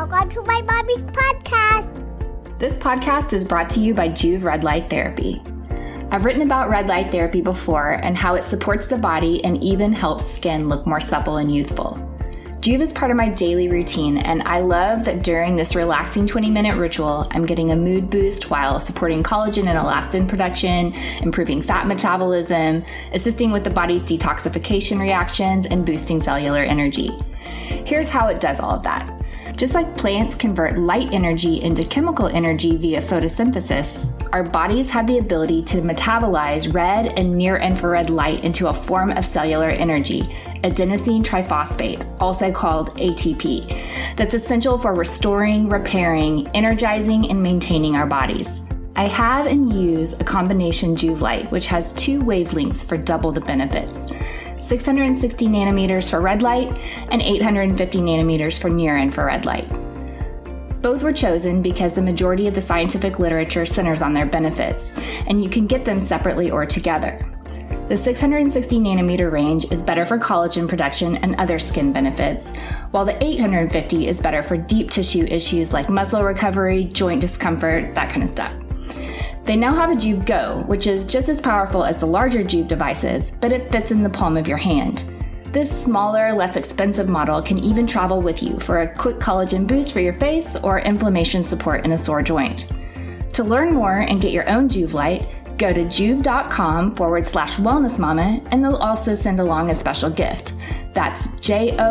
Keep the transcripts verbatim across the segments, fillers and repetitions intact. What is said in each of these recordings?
Welcome to my mommy's podcast. This podcast is brought to you by Joovv Red Light Therapy. I've written about red light therapy before and how it supports the body and even helps skin look more supple and youthful. Joovv is part of my daily routine, and I love that during this relaxing twenty-minute ritual, I'm getting a mood boost while supporting collagen and elastin production, improving fat metabolism, assisting with the body's detoxification reactions, and boosting cellular energy. Here's how it does all of that. Just like plants convert light energy into chemical energy via photosynthesis, our bodies have the ability to metabolize red and near-infrared light into a form of cellular energy, adenosine triphosphate, also called A T P, that's essential for restoring, repairing, energizing, and maintaining our bodies. I have and use a combination Joovv light, which has two wavelengths for double the benefits. six hundred sixty nanometers for red light and eight hundred fifty nanometers for near-infrared light. Both were chosen because the majority of the scientific literature centers on their benefits, and you can get them separately or together. The six hundred sixty nanometer range is better for collagen production and other skin benefits, while the eight hundred fifty is better for deep tissue issues like muscle recovery, joint discomfort, that kind of stuff. They now have a Joovv Go, which is just as powerful as the larger Joovv devices, but it fits in the palm of your hand. This smaller, less expensive model can even travel with you for a quick collagen boost for your face or inflammation support in a sore joint. To learn more and get your own Joovv light, go to joovv.com forward slash wellness mama, and they'll also send along a special gift. That's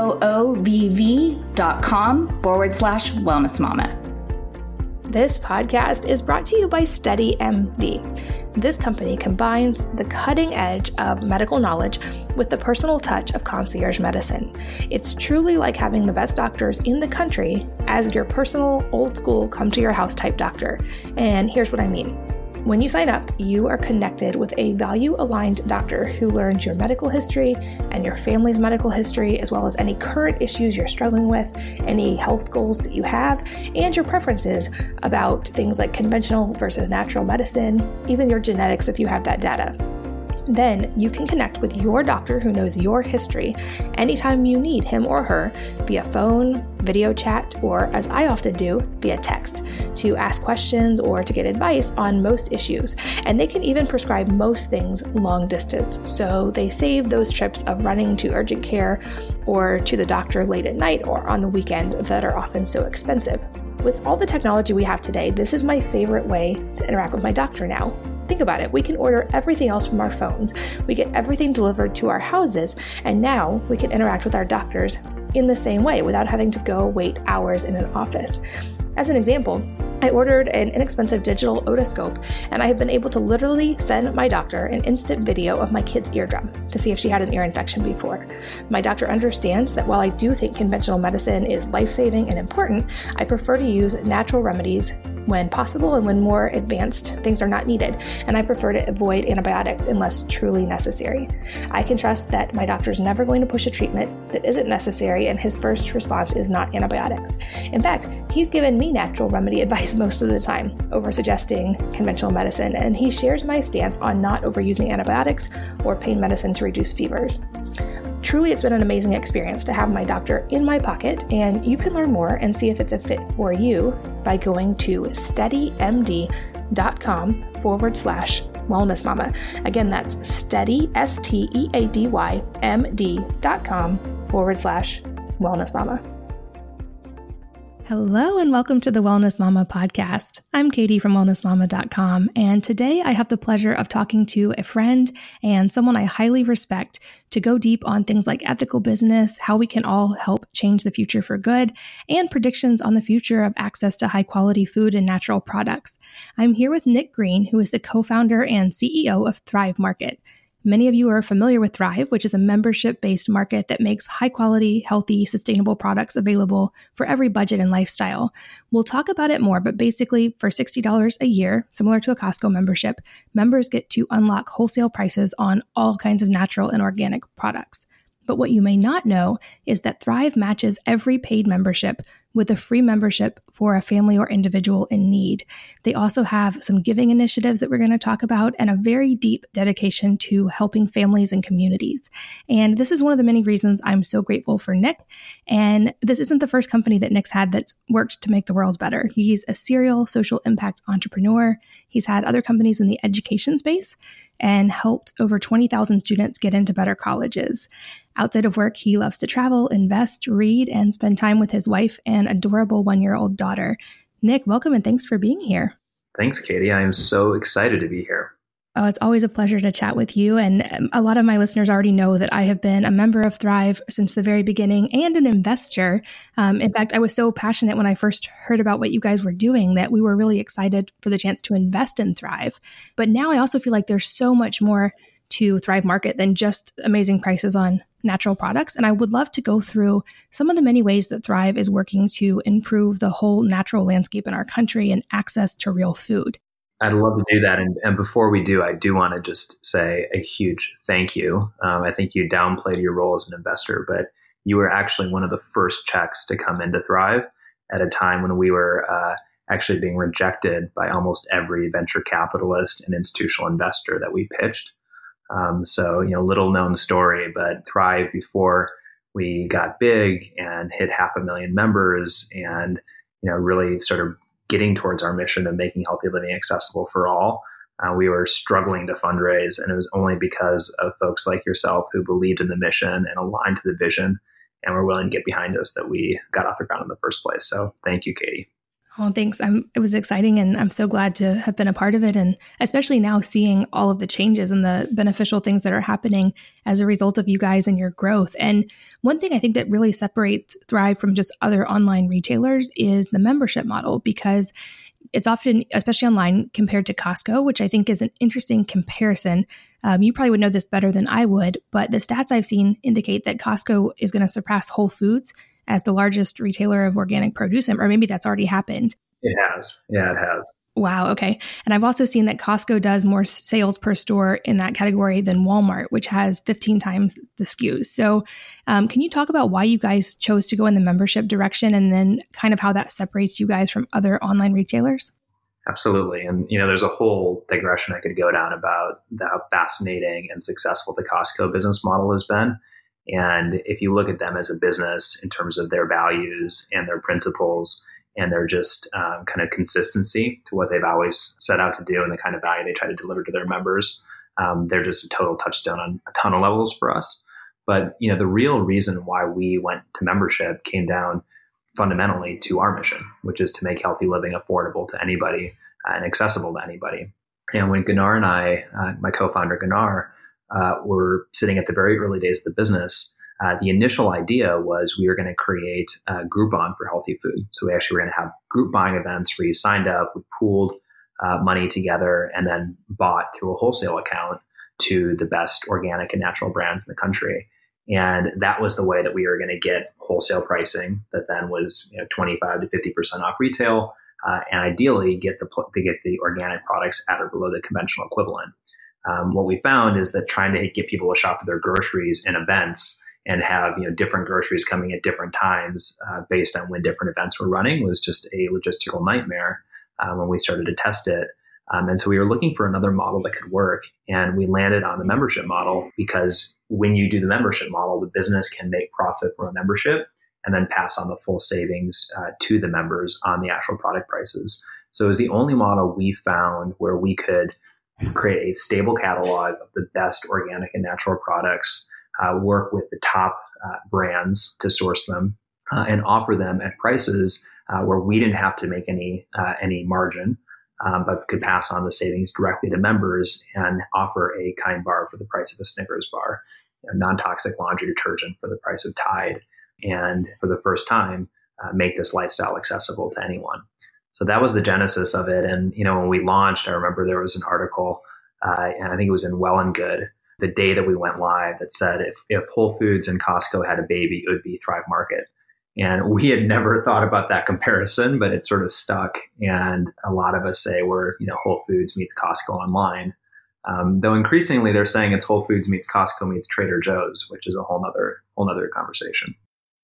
J-O-O-V-V dot com forward slash wellness mama. This podcast is brought to you by SteadyMD. This company combines the cutting edge of medical knowledge with the personal touch of concierge medicine. It's truly like having the best doctors in the country as your personal, old school, come to your house type doctor. And here's what I mean. When you sign up, you are connected with a value-aligned doctor who learns your medical history and your family's medical history, as well as any current issues you're struggling with, any health goals that you have, and your preferences about things like conventional versus natural medicine, even your genetics if you have that data. Then you can connect with your doctor who knows your history anytime you need him or her via phone, video chat, or as I often do, via text to ask questions or to get advice on most issues. And they can even prescribe most things long distance. So they save those trips of running to urgent care or to the doctor late at night or on the weekend that are often so expensive. With all the technology we have today, this is my favorite way to interact with my doctor now. Think about it. We can order everything else from our phones. We get everything delivered to our houses, and now we can interact with our doctors in the same way without having to go wait hours in an office. As an example, I ordered an inexpensive digital otoscope, and I have been able to literally send my doctor an instant video of my kid's eardrum to see if she had an ear infection before. My doctor understands that while I do think conventional medicine is life-saving and important, I prefer to use natural remedies when possible and when more advanced things are not needed, and I prefer to avoid antibiotics unless truly necessary. I can trust that my doctor is never going to push a treatment that isn't necessary, and his first response is not antibiotics. In fact, he's given me natural remedy advice most of the time over suggesting conventional medicine, and he shares my stance on not overusing antibiotics or pain medicine to reduce fevers. Truly, it's been an amazing experience to have my doctor in my pocket, and you can learn more and see if it's a fit for you by going to steadymd.com forward slash wellness mama. Again, that's steady, S T E A D Y, M-D dot com forward slash wellness mama. Hello and welcome to the Wellness Mama podcast. I'm Katie from wellness mama dot com, and today I have the pleasure of talking to a friend and someone I highly respect to go deep on things like ethical business, how we can all help change the future for good, and predictions on the future of access to high quality food and natural products. I'm here with Nick Green, who is the co-founder and C E O of Thrive Market. Many of you are familiar with Thrive, which is a membership-based market that makes high-quality, healthy, sustainable products available for every budget and lifestyle. We'll talk about it more, but basically, for sixty dollars a year, similar to a Costco membership, members get to unlock wholesale prices on all kinds of natural and organic products. But what you may not know is that Thrive matches every paid membership with a free membership for a family or individual in need. They also have some giving initiatives that we're going to talk about and a very deep dedication to helping families and communities. And this is one of the many reasons I'm so grateful for Nick. And this isn't the first company that Nick's had that's worked to make the world better. He's a serial social impact entrepreneur. He's had other companies in the education space and helped over twenty thousand students get into better colleges. Outside of work, he loves to travel, invest, read, and spend time with his wife and adorable one-year-old daughter. Nick, welcome and thanks for being here. Thanks, Katie. I am so excited to be here. Oh, it's always a pleasure to chat with you. And a lot of my listeners already know that I have been a member of Thrive since the very beginning and an investor. Um, in fact, I was so passionate when I first heard about what you guys were doing that we were really excited for the chance to invest in Thrive. But now I also feel like there's so much more to Thrive Market than just amazing prices on natural products. And I would love to go through some of the many ways that Thrive is working to improve the whole natural landscape in our country and access to real food. I'd love to do that. And, and before we do, I do want to just say a huge thank you. Um, I think you downplayed your role as an investor, but you were actually one of the first checks to come into Thrive at a time when we were uh, actually being rejected by almost every venture capitalist and institutional investor that we pitched. Um, so, you know, little known story, but Thrive, before we got big and hit half a million members and, you know, really sort of getting towards our mission of making healthy living accessible for all, uh, we were struggling to fundraise. And it was only because of folks like yourself who believed in the mission and aligned to the vision and were willing to get behind us that we got off the ground in the first place. So thank you, Katie. Oh, thanks. I'm, it was exciting and I'm so glad to have been a part of it. And especially now seeing all of the changes and the beneficial things that are happening as a result of you guys and your growth. And one thing I think that really separates Thrive from just other online retailers is the membership model, because it's often, especially online, compared to Costco, which I think is an interesting comparison. Um, you probably would know this better than I would, but the stats I've seen indicate that Costco is going to surpass Whole Foods as the largest retailer of organic produce, or maybe that's already happened. It has. Yeah, it has. Wow. Okay. And I've also seen that Costco does more sales per store in that category than Walmart, which has fifteen times the S K Us. So um, can you talk about why you guys chose to go in the membership direction and then kind of how that separates you guys from other online retailers? Absolutely. And, you know, there's a whole digression I could go down about how fascinating and successful the Costco business model has been. And if you look at them as a business in terms of their values and their principles and their just um, kind of consistency to what they've always set out to do and the kind of value they try to deliver to their members, um, they're just a total touchstone on a ton of levels for us. But, you know, the real reason why we went to membership came down fundamentally to our mission, which is to make healthy living affordable to anybody uh, and accessible to anybody. And when Gunnar and I, uh, my co-founder Gunnar, Uh, were sitting at the very early days of the business, uh, the initial idea was we were going to create a Groupon for healthy food. So we actually were going to have group buying events where you signed up, we pooled uh, money together, and then bought through a wholesale account to the best organic and natural brands in the country. And that was the way that we were going to get wholesale pricing that then was, you know, twenty-five to fifty percent off retail, uh, and ideally get the to get the organic products at or below the conventional equivalent. Um, what we found is that trying to get people to shop for their groceries in events and have, you know, different groceries coming at different times uh, based on when different events were running was just a logistical nightmare uh, when we started to test it. Um, and so we were looking for another model that could work. And we landed on the membership model because when you do the membership model, the business can make profit from a membership and then pass on the full savings uh, to the members on the actual product prices. So it was the only model we found where we could create a stable catalog of the best organic and natural products, uh, work with the top uh, brands to source them, uh, and offer them at prices uh, where we didn't have to make any uh, any margin, um, but could pass on the savings directly to members and offer a Kind bar for the price of a Snickers bar, a non-toxic laundry detergent for the price of Tide, and for the first time, uh, make this lifestyle accessible to anyone. So that was the genesis of it. And, you know, when we launched, I remember there was an article, uh, and I think it was in Well and Good, the day that we went live, that said, if, if Whole Foods and Costco had a baby, it would be Thrive Market. And we had never thought about that comparison, but it sort of stuck. And a lot of us say we're, you know, Whole Foods meets Costco online. Um, though increasingly they're saying it's Whole Foods meets Costco meets Trader Joe's, which is a whole nother, whole nother conversation.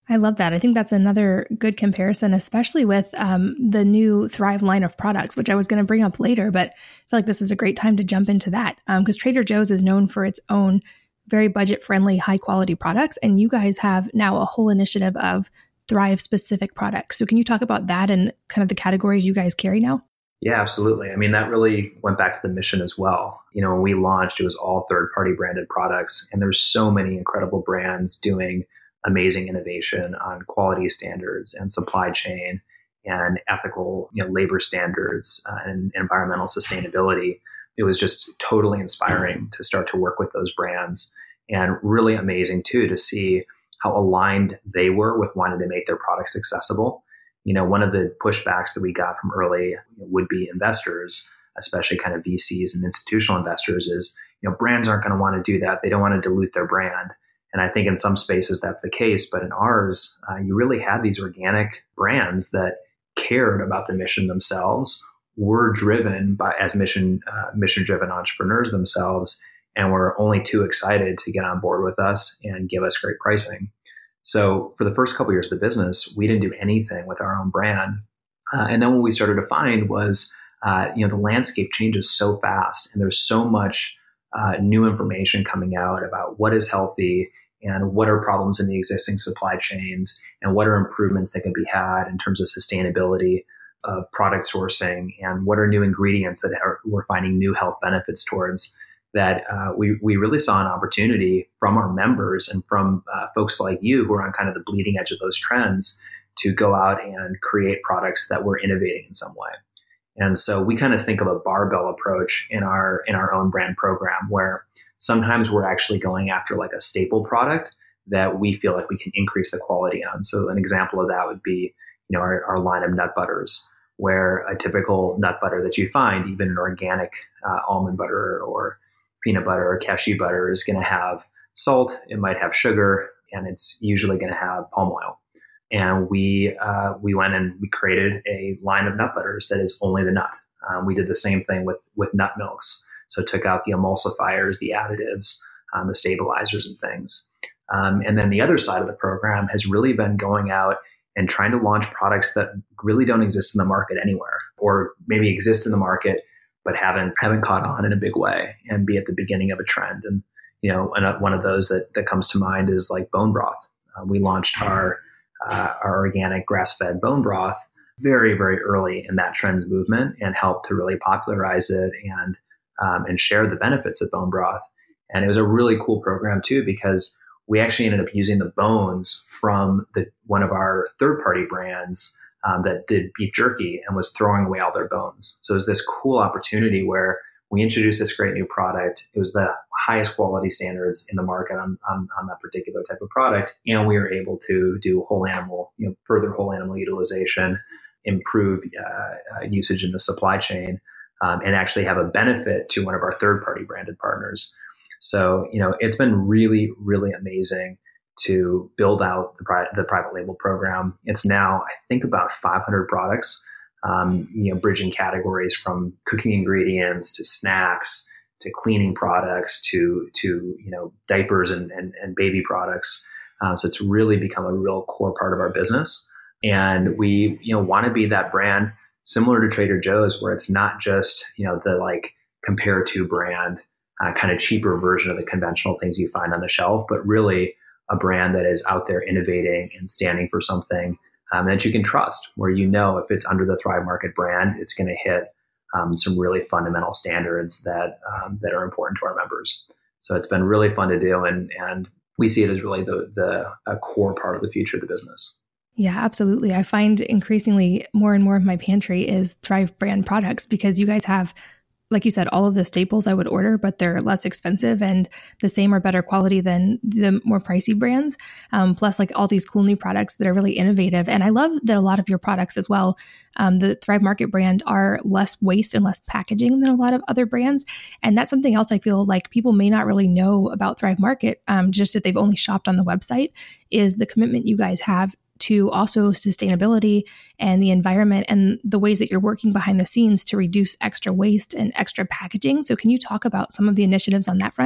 I love that. I think that's another good comparison, especially with um, the new Thrive line of products, which I was going to bring up later, but I feel like this is a great time to jump into that because um, Trader Joe's is known for its own very budget-friendly, high-quality products, and you guys have now a whole initiative of Thrive-specific products. So can you talk about that and kind of the categories you guys carry now? Yeah, absolutely. I mean, that really went back to the mission as well. You know, when we launched, it was all third-party branded products, and there's so many incredible brands doing amazing innovation on quality standards and supply chain and ethical, you know, labor standards uh, and environmental sustainability. It was just totally inspiring to start to work with those brands, and really amazing too to see how aligned they were with wanting to make their products accessible. You know, one of the pushbacks that we got from early would-be investors, especially kind of V Cs and institutional investors, is, you know, brands aren't going to want to do that. They don't want to dilute their brand. And I think in some spaces that's the case, but in ours, uh, you really had these organic brands that cared about the mission themselves, were driven by as mission uh, mission-driven entrepreneurs themselves, and were only too excited to get on board with us and give us great pricing. So for the first couple of years of the business, we didn't do anything with our own brand. Uh, and then what we started to find was, uh, you know, the landscape changes so fast, and there's so much uh, new information coming out about what is healthy and what are problems in the existing supply chains and what are improvements that can be had in terms of sustainability of product sourcing and what are new ingredients that are, we're finding new health benefits towards. That uh, we, we really saw an opportunity from our members and from uh, folks like you who are on kind of the bleeding edge of those trends to go out and create products that were innovating in some way. And so we kind of think of a barbell approach in our in our own brand program, where sometimes we're actually going after like a staple product that we feel like we can increase the quality on. So an example of that would be, you know, our, our line of nut butters, where a typical nut butter that you find, even an organic uh, almond butter or peanut butter or cashew butter, is going to have salt, it might have sugar, and it's usually going to have palm oil. And we uh, we went and we created a line of nut butters that is only the nut. Um, we did the same thing with with nut milks. So took out the emulsifiers, the additives, um, the stabilizers and things. Um, and then the other side of the program has really been going out and trying to launch products that really don't exist in the market anywhere, or maybe exist in the market but haven't haven't caught on in a big way and be at the beginning of a trend. And you know, one of those that that comes to mind is like bone broth. Uh, we launched our uh, our organic grass-fed bone broth very very early in that trends movement and helped to really popularize it and um, and share the benefits of bone broth. And it was a really cool program too, because we actually ended up using the bones from the one of our third-party brands um, that did beef jerky and was throwing away all their bones. So it was this cool opportunity where we introduced this great new product. It was the highest quality standards in the market on, on, on that particular type of product. And we were able to do whole animal, you know, further whole animal utilization, improve uh, uh, usage in the supply chain, um, and actually have a benefit to one of our third-party branded partners. So, you know, it's been really, really amazing to build out the, pri- the private label program. It's now, I think, about five hundred products, um, you know, bridging categories from cooking ingredients to snacks to cleaning products to, to you know, diapers and, and, and baby products. Uh, so it's really become a real core part of our business. And we, you know, want to be that brand similar to Trader Joe's, where it's not just, you know, the like compare to brand, Uh, kind of cheaper version of the conventional things you find on the shelf, but really a brand that is out there innovating and standing for something um, that you can trust, where you know if it's under the Thrive Market brand, it's going to hit um, some really fundamental standards that um, that are important to our members. So it's been really fun to do, and and we see it as really the the a core part of the future of the business. Yeah, absolutely. I find increasingly more and more of my pantry is Thrive brand products because you guys have, like you said, all of the staples I would order, but they're less expensive and the same or better quality than the more pricey brands. Um, plus like all these cool new products that are really innovative. And I love that a lot of your products as well, um, the Thrive Market brand, are less waste and less packaging than a lot of other brands. And that's something else I feel like people may not really know about Thrive Market, um, just if they've only shopped on the website, is the commitment you guys have to also sustainability and the environment and the ways that you're working behind the scenes to reduce extra waste and extra packaging. So can you talk about some of the initiatives on that front?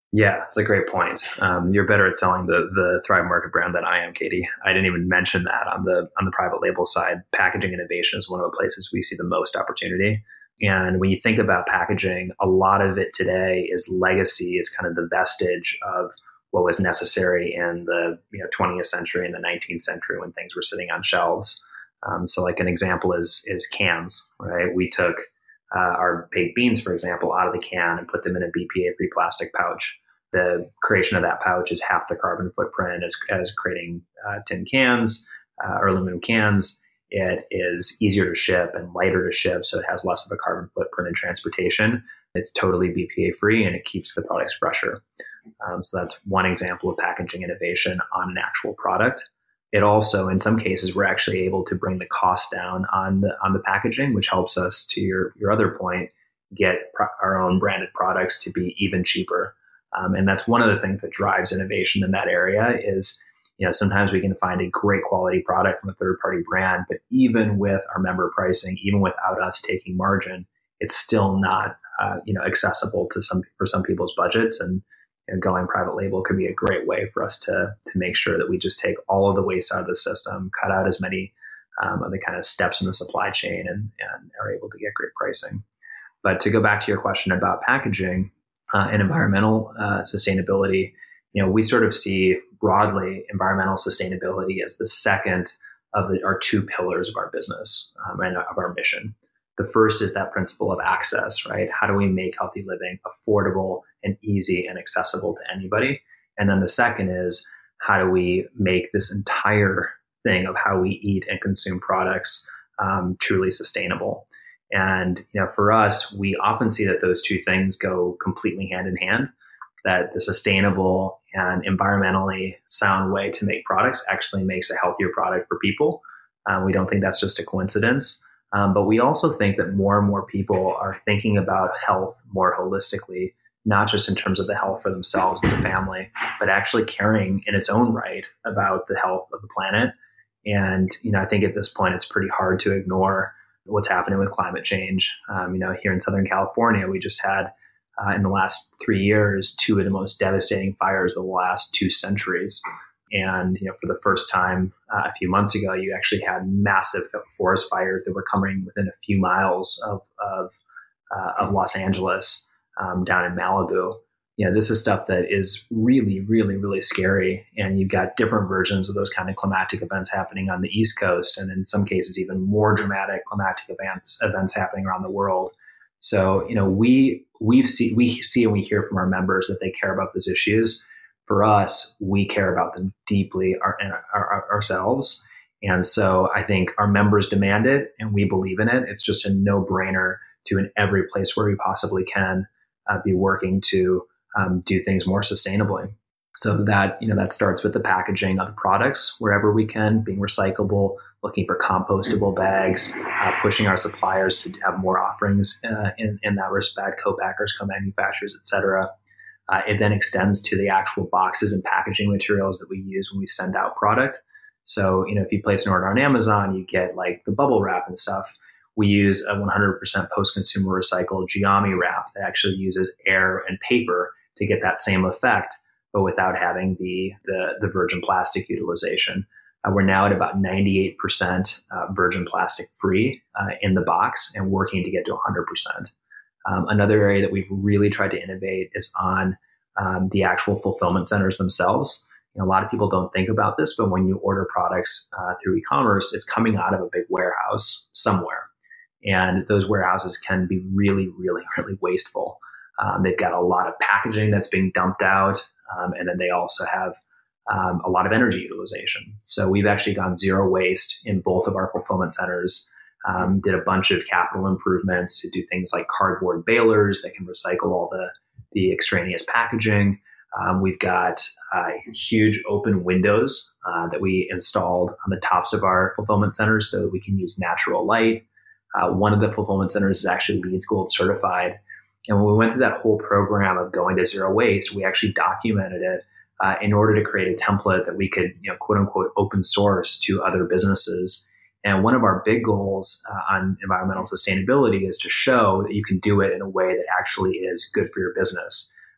Yeah, it's a great point. Um, you're better at selling the the Thrive Market brand than I am, Katie. I didn't even mention that on the on the private label side. Packaging innovation is one of the places we see the most opportunity. And when you think about packaging, a lot of it today is legacy. It's kind of the vestige of what was necessary in the you know twentieth century and the nineteenth century when things were sitting on shelves. Um, so, like an example is is cans, right? We took uh, our baked beans, for example, out of the can and put them in a B P A-free plastic pouch. The creation of that pouch is half the carbon footprint as, as creating uh, tin cans uh, or aluminum cans. It is easier to ship and lighter to ship, so it has less of a carbon footprint in transportation. It's totally B P A-free, and it keeps the products fresher. Um, so that's one example of packaging innovation on an actual product. It also, in some cases, we're actually able to bring the cost down on the on the packaging, which helps us, to your your other point, get pro- our own branded products to be even cheaper. Um, and that's one of the things that drives innovation in that area is, you know, sometimes we can find a great quality product from a third party brand, but even with our member pricing, even without us taking margin, it's still not, uh, you know, accessible to some, for some people's budgets. And you know, going private label could be a great way for us to, to make sure that we just take all of the waste out of the system, cut out as many um, of the kind of steps in the supply chain and, and are able to get great pricing. But to go back to your question about packaging, Uh, and environmental uh, sustainability, you know, we sort of see broadly environmental sustainability as the second of the, our two pillars of our business um, and of our mission. The first is that principle of access, right? How do we make healthy living affordable and easy and accessible to anybody? And then the second is, how do we make this entire thing of how we eat and consume products um, truly sustainable? And, you know, for us, we often see that those two things go completely hand in hand, that the sustainable and environmentally sound way to make products actually makes a healthier product for people. Uh, we don't think that's just a coincidence. Um, but we also think that more and more people are thinking about health more holistically, not just in terms of the health for themselves and the family, but actually caring in its own right about the health of the planet. And, you know, I think at this point, it's pretty hard to ignore what's happening with climate change. Um, you know, here in Southern California, we just had uh, in the last three years, two of the most devastating fires of the last two centuries. And, you know, for the first time uh, a few months ago, you actually had massive forest fires that were coming within a few miles of, of, uh, of Los Angeles um, down in Malibu. You know, this is stuff that is really, really, really scary. And you've got different versions of those kind of climatic events happening on the East Coast, and in some cases, even more dramatic climatic events events happening around the world. So, you know, we we see we see and we hear from our members that they care about those issues. For us, we care about them deeply our, our, our, ourselves. And so I think our members demand it, and we believe in it. It's just a no-brainer to, in every place where we possibly can, uh, be working to Um, do things more sustainably. So that, you know, that starts with the packaging of the products wherever we can, being recyclable, looking for compostable bags, uh, pushing our suppliers to have more offerings uh, in, in that respect, co-packers, co-manufacturers, et cetera. Uh, it then extends to the actual boxes and packaging materials that we use when we send out product. So, you know, if you place an order on Amazon, you get like the bubble wrap and stuff. We use a one hundred percent post-consumer recycled Giami wrap that actually uses air and paper to get that same effect, but without having the the, the virgin plastic utilization. Uh, we're now at about ninety-eight percent uh, virgin plastic free uh, in the box and working to get to one hundred percent. Um, another area that we've really tried to innovate is on um, the actual fulfillment centers themselves. You know, a lot of people don't think about this, but when you order products uh, through e-commerce, it's coming out of a big warehouse somewhere. And those warehouses can be really, really, really wasteful. Um, they've got a lot of packaging that's being dumped out. Um, and then they also have um, a lot of energy utilization. So we've actually gone zero waste in both of our fulfillment centers, um, did a bunch of capital improvements to do things like cardboard balers that can recycle all the, the extraneous packaging. Um, we've got uh, huge open windows uh, that we installed on the tops of our fulfillment centers so that we can use natural light. Uh, one of the fulfillment centers is actually LEED Gold certified. And when we went through that whole program of going to zero waste, we actually documented it uh, in order to create a template that we could, you know, quote unquote, open source to other businesses. And one of our big goals uh, on environmental sustainability is to show that you can do it in a way that actually is good for your business.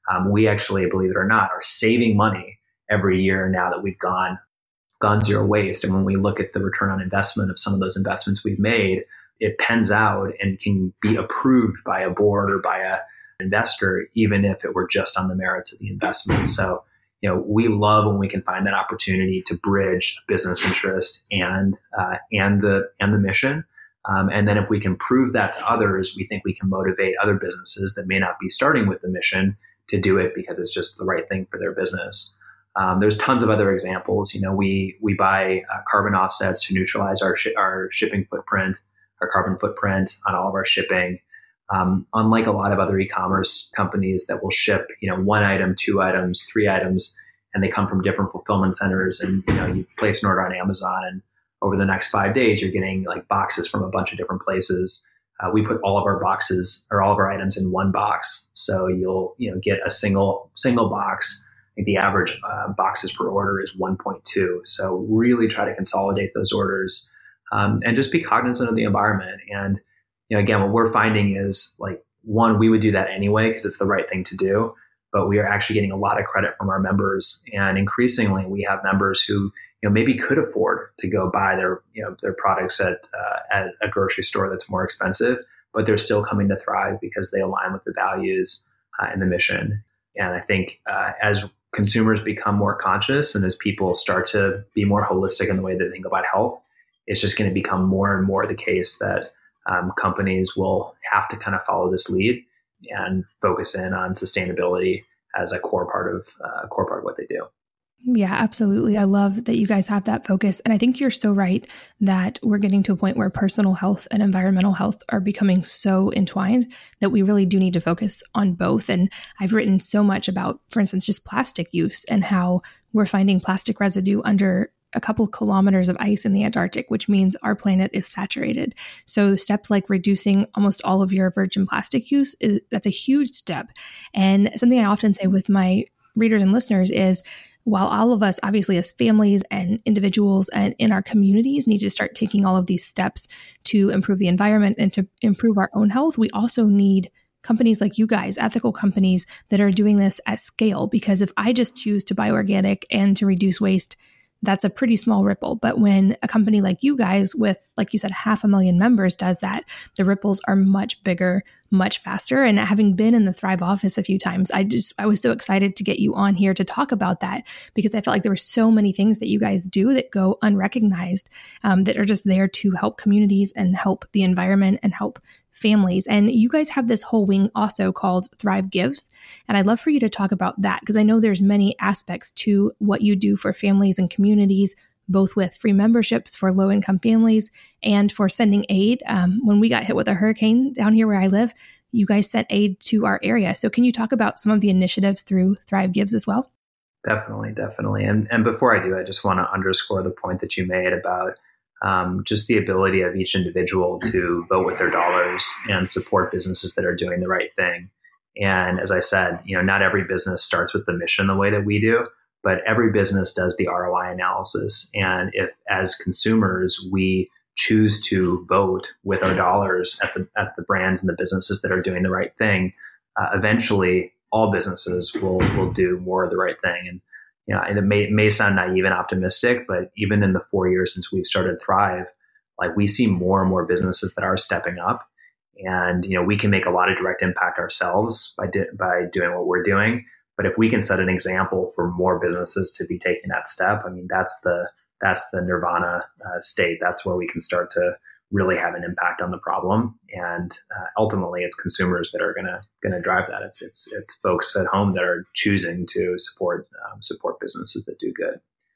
Um, we actually, believe it or not, are saving money every year now that we've gone gone zero waste. And when we look at the return on investment of some of those investments we've made, it pens out and can be approved by a board or by a investor, even if it were just on the merits of the investment. So, you know, we love when we can find that opportunity to bridge business interest and uh, and the and the mission. Um, and then if we can prove that to others, we think we can motivate other businesses that may not be starting with the mission to do it because it's just the right thing for their business. Um, there's tons of other examples. You know, we we buy uh, carbon offsets to neutralize our sh- our shipping footprint, our carbon footprint on all of our shipping. Um, unlike a lot of other e-commerce companies that will ship, you know, one item, two items, three items, and they come from different fulfillment centers, and you know, you place an order on Amazon, and over the next five days, you're getting like boxes from a bunch of different places. Uh, we put all of our boxes or all of our items in one box, so you'll you know get a single single box. I think the average uh, boxes per order is one point two. So really try to consolidate those orders um, and just be cognizant of the environment. And you know, again, what we're finding is like, one, we would do that anyway because it's the right thing to do, but we are actually getting a lot of credit from our members. And increasingly, we have members who you know maybe could afford to go buy their you know their products at uh, at a grocery store that's more expensive, but they're still coming to Thrive because they align with the values uh, and the mission. And I think uh, as consumers become more conscious and as people start to be more holistic in the way they think about health, it's just going to become more and more the case that um, companies will have to kind of follow this lead and focus in on sustainability as a core part of uh, core part of what they do. Yeah, absolutely. I love that you guys have that focus. And I think you're so right that we're getting to a point where personal health and environmental health are becoming so entwined that we really do need to focus on both. And I've written so much about, for instance, just plastic use and how we're finding plastic residue under a couple of kilometers of ice in the Antarctic, which means our planet is saturated. So steps like reducing almost all of your virgin plastic use, is that's a huge step. And something I often say with my readers and listeners is, while all of us, obviously as families and individuals and in our communities, need to start taking all of these steps to improve the environment and to improve our own health, we also need companies like you guys, ethical companies that are doing this at scale. Because if I just choose to buy organic and to reduce waste, that's a pretty small ripple. But when a company like you guys with, like you said, half a million members does that, the ripples are much bigger, much faster. And having been in the Thrive office a few times, I just, I was so excited to get you on here to talk about that because I felt like there were so many things that you guys do that go unrecognized, um, that are just there to help communities and help the environment and help families. And you guys have this whole wing also called Thrive Gives. And I'd love for you to talk about that because I know there's many aspects to what you do for families and communities, both with free memberships for low-income families and for sending aid. Um, when we got hit with a hurricane down here where I live, you guys sent aid to our area. So can you talk about some of the initiatives through Thrive Gives as well? Definitely, definitely. And and before I do, I just want to underscore the point that you made about Um, just the ability of each individual to vote with their dollars and support businesses that are doing the right thing. And as I said, you know, not every business starts with the mission the way that we do, but every business does the R O I analysis. And if, as consumers, we choose to vote with our dollars at the at the brands and the businesses that are doing the right thing, uh, eventually all businesses will will do more of the right thing. And you know, and it may, it may sound naive and optimistic, but even in the four years since we've started Thrive, like we see more and more businesses that are stepping up, and you know, we can make a lot of direct impact ourselves by di- by doing what we're doing. But if we can set an example for more businesses to be taking that step, I mean, that's the that's the nirvana uh, state. That's where we can start to really have an impact on the problem, and uh, ultimately, it's consumers that are gonna gonna drive that. It's it's it's folks at home that are choosing to support um, support businesses that do good.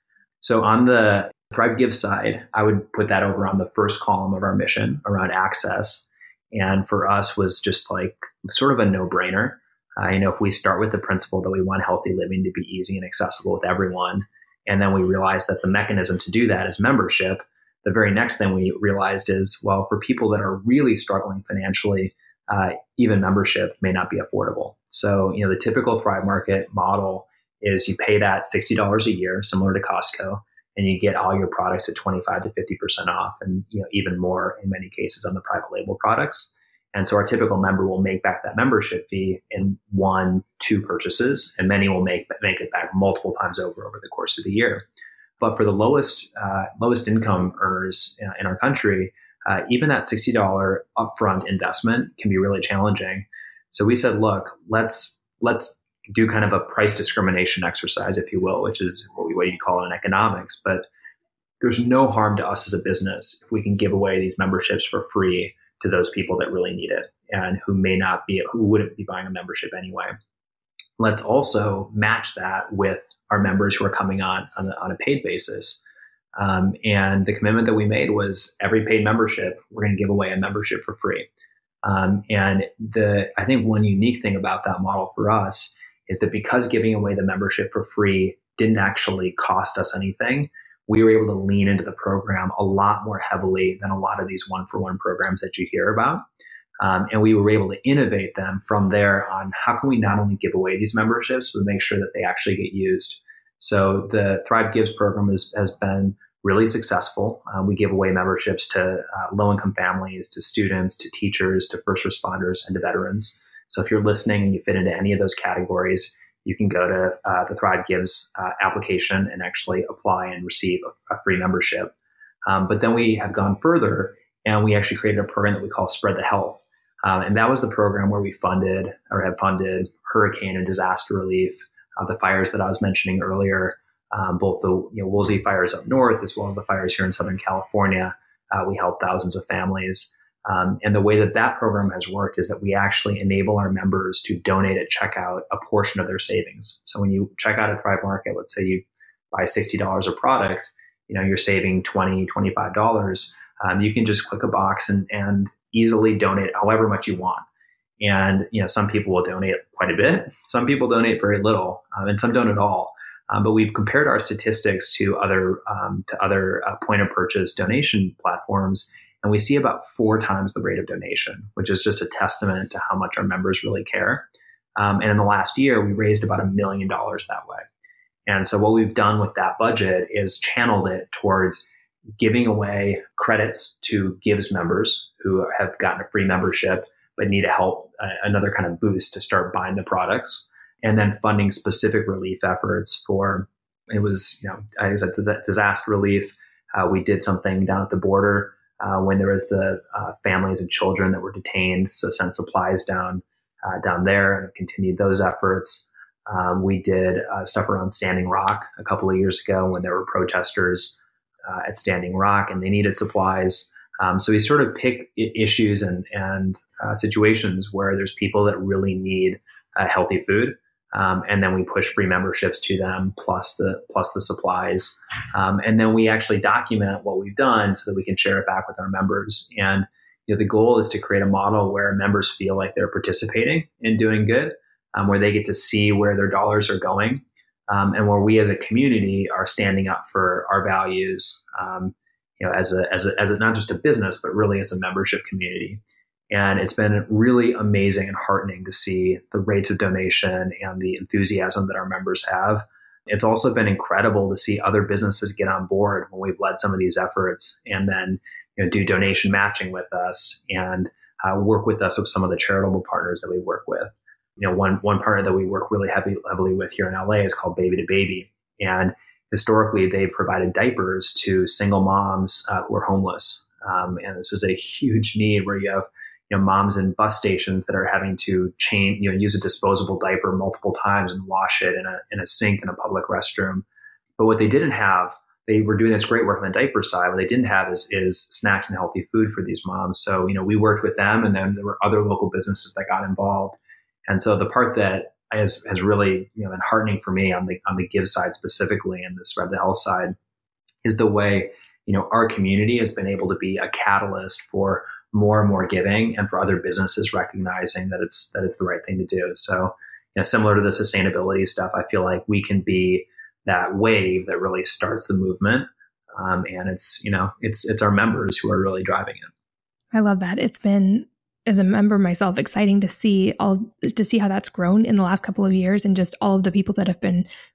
So on the Thrive Give side, I would put that over on the first column of our mission around access, and for us was just like sort of a no brainer. Uh, you know, if we start with the principle that we want healthy living to be easy and accessible with everyone, and then we realize that the mechanism to do that is membership. The very next thing we realized is, well, for people that are really struggling financially, uh, even membership may not be affordable. So, you know, the typical Thrive Market model is you pay that sixty dollars a year, similar to Costco, and you get all your products at twenty-five to fifty percent off, and you know, even more in many cases on the private label products. And so our typical member will make back that membership fee in one, two purchases, and many will make make it back multiple times over over the course of the year. But for the lowest uh, lowest income earners in our country, uh, even that sixty dollars upfront investment can be really challenging. So we said, look, let's let's do kind of a price discrimination exercise, if you will, which is what, we, what you call it in economics. But there's no harm to us as a business if we can give away these memberships for free to those people that really need it and who may not be, who wouldn't be buying a membership anyway. Let's also match that with our members who are coming on on, on a paid basis. Um, and the commitment that we made was every paid membership, we're going to give away a membership for free. Um, and the I think one unique thing about that model for us is that because giving away the membership for free didn't actually cost us anything, we were able to lean into the program a lot more heavily than a lot of these one-for-one programs that you hear about. Um, and we were able to innovate them from there on how can we not only give away these memberships, but make sure that they actually get used. So the Thrive Gives program is, has been really successful. Um, we give away memberships to uh, low-income families, to students, to teachers, to first responders, and to veterans. So if you're listening and you fit into any of those categories, you can go to uh, the Thrive Gives uh, application and actually apply and receive a, a free membership. Um, but then we have gone further and we actually created a program that we call Spread the Health. Um, and that was the program where we funded or have funded hurricane and disaster relief, uh, the fires that I was mentioning earlier, um, both the you know, Woolsey fires up north as well as the fires here in Southern California. Uh, we helped thousands of families. Um, and the way that that program has worked is that we actually enable our members to donate at checkout a portion of their savings. So when you check out at Thrive Market, let's say you buy sixty dollars of product, you know, you're saving twenty dollars, twenty-five dollars. Um, you can just click a box and, and easily donate however much you want. And, you know, some people will donate quite a bit. Some people donate very little, um, and some don't at all. Um, but we've compared our statistics to other, um, to other uh, point of purchase donation platforms. And we see about four times the rate of donation, which is just a testament to how much our members really care. Um, and in the last year, we raised about a million dollars that way. And so what we've done with that budget is channeled it towards giving away credits to Gives members who have gotten a free membership but need a help, uh, another kind of boost to start buying the products, and then funding specific relief efforts for, it was, you know, I said disaster relief. Uh, we did something down at the border uh, when there was the uh, families and children that were detained, so sent supplies down uh, down there and continued those efforts. Um, we did uh, stuff around Standing Rock a couple of years ago when there were protesters uh, at Standing Rock and they needed supplies. Um, so we sort of pick issues and, and uh, situations where there's people that really need uh, healthy food. Um, and then we push free memberships to them plus the plus the supplies. Um, and then we actually document what we've done so that we can share it back with our members. And you know, the goal is to create a model where members feel like they're participating in doing good, um, where they get to see where their dollars are going, um, and where we as a community are standing up for our values. Um, you know, as a, as a, as a, not just a business, but really as a membership community. And it's been really amazing and heartening to see the rates of donation and the enthusiasm that our members have. It's also been incredible to see other businesses get on board when we've led some of these efforts and then, you know, do donation matching with us and uh, work with us with some of the charitable partners that we work with. You know, one, one partner that we work really heavy, heavily with here in L A is called Baby to Baby. And historically, they provided diapers to single moms uh, who are homeless. Um, and this is a huge need where you have, you know, moms in bus stations that are having to change, you know, use a disposable diaper multiple times and wash it in a, in a sink in a public restroom. But what they didn't have, they were doing this great work on the diaper side. What they didn't have is, is snacks and healthy food for these moms. So, you know, we worked with them, and then there were other local businesses that got involved. And so the part that has, has really, you know, been heartening for me on the on the Give side specifically and the Spread the Health side is the way, you know, our community has been able to be a catalyst for more and more giving, and for other businesses recognizing that it's that it's the right thing to do. So, you know, similar to the sustainability stuff, I feel like we can be that wave that really starts the movement, um, and it's you know it's it's our members who are really driving it. I love that. It's been, as a member myself, exciting to see all to see how that's grown in the last couple of years, and just all of the people that have been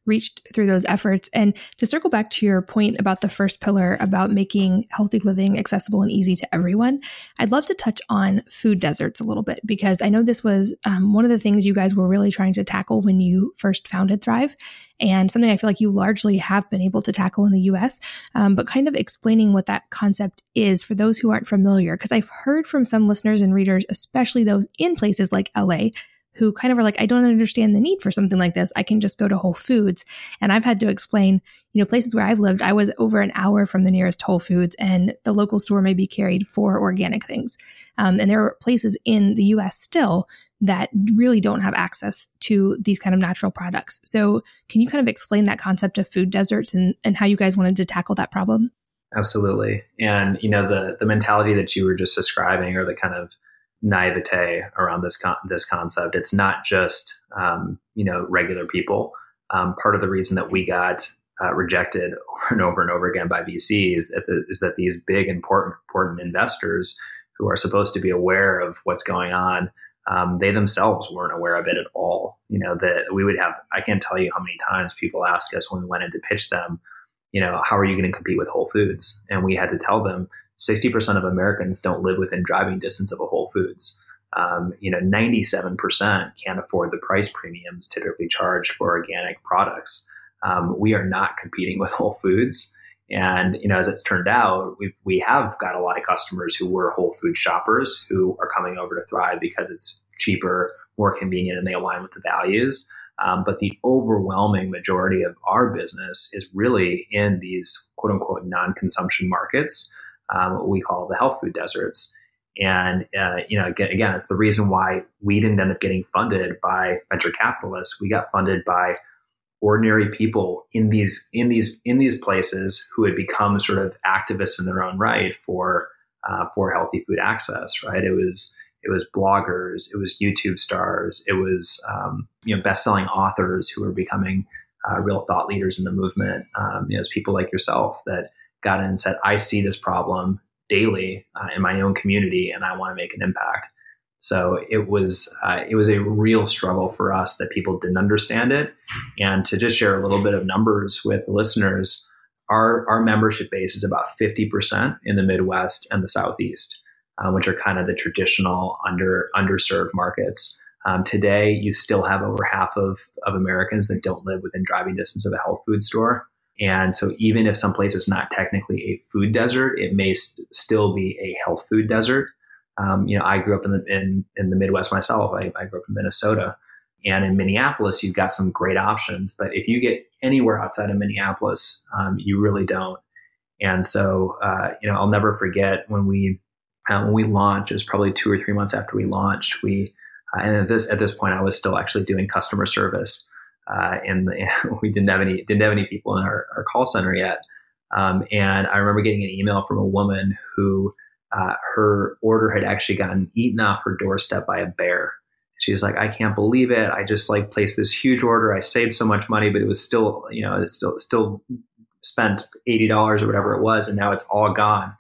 reached through those efforts. And to circle back to your point about the first pillar about making healthy living accessible and easy to everyone, I'd love to touch on food deserts a little bit, because I know this was um, one of the things you guys were really trying to tackle when you first founded Thrive, and something I feel like you largely have been able to tackle in the U S, um, but kind of explaining what that concept is for those who aren't familiar, because I've heard from some listeners and readers, especially those in places like L A, who kind of are like, I don't understand the need for something like this. I can just go to Whole Foods. And I've had to explain, you know, places where I've lived, I was over an hour from the nearest Whole Foods, and the local store maybe carried four organic things. Um, and there are places in the U S still that really don't have access to these kind of natural products. So can you kind of explain that concept of food deserts and, and how you guys wanted to tackle that problem? Absolutely. And, you know, the the mentality that you were just describing, or the kind of naivete around this con- this concept, it's not just, um, you know, regular people. Um, part of the reason that we got uh, rejected over and over and over again by V Cs is that, the, is that these big, important, important investors who are supposed to be aware of what's going on, um, they themselves weren't aware of it at all. You know, that we would have, I can't tell you how many times people ask us when we went in to pitch them, you know, how are you going to compete with Whole Foods? And we had to tell them sixty percent of Americans don't live within driving distance of a Whole Foods. Um, you know, ninety-seven percent can't afford the price premiums typically charged for organic products. Um, we are not competing with Whole Foods. And, you know, as it's turned out, we we have got a lot of customers who were Whole Food shoppers who are coming over to Thrive because it's cheaper, more convenient, and they align with the values. Um, but the overwhelming majority of our business is really in these quote unquote non-consumption markets, um, what we call the health food deserts. And, uh, you know, again, again, it's the reason why we didn't end up getting funded by venture capitalists. We got funded by ordinary people in these, in these, in these places who had become sort of activists in their own right for, uh, for healthy food access, right? It was, It was bloggers, it was YouTube stars, it was um, you know best-selling authors who were becoming uh, real thought leaders in the movement. Um, you know, it's people like yourself that got in and said, "I see this problem daily uh, in my own community, and I want to make an impact." So it was uh, it was a real struggle for us that people didn't understand it. And to just share a little bit of numbers with the listeners, our our membership base is about fifty percent in the Midwest and the Southeast. Uh, which are kind of the traditional under underserved markets. Um, today, you still have over half of, of Americans that don't live within driving distance of a health food store. And so even if some place is not technically a food desert, it may st- still be a health food desert. Um, you know, I grew up in the in, in the Midwest myself. I, I grew up in Minnesota. And in Minneapolis, you've got some great options. But if you get anywhere outside of Minneapolis, um, you really don't. And so, uh, you know, I'll never forget when we Uh, when we launched, it was probably two or three months after we launched. We uh, and at this at this point, I was still actually doing customer service, uh, and the, we didn't have any didn't have any people in our, our call center yet. Um, and I remember getting an email from a woman who uh, her order had actually gotten eaten off her doorstep by a bear. She's like, "I can't believe it. I just like placed this huge order. I saved so much money, but it was still, you know, it's still still spent eighty dollars or whatever it was, and now it's all gone."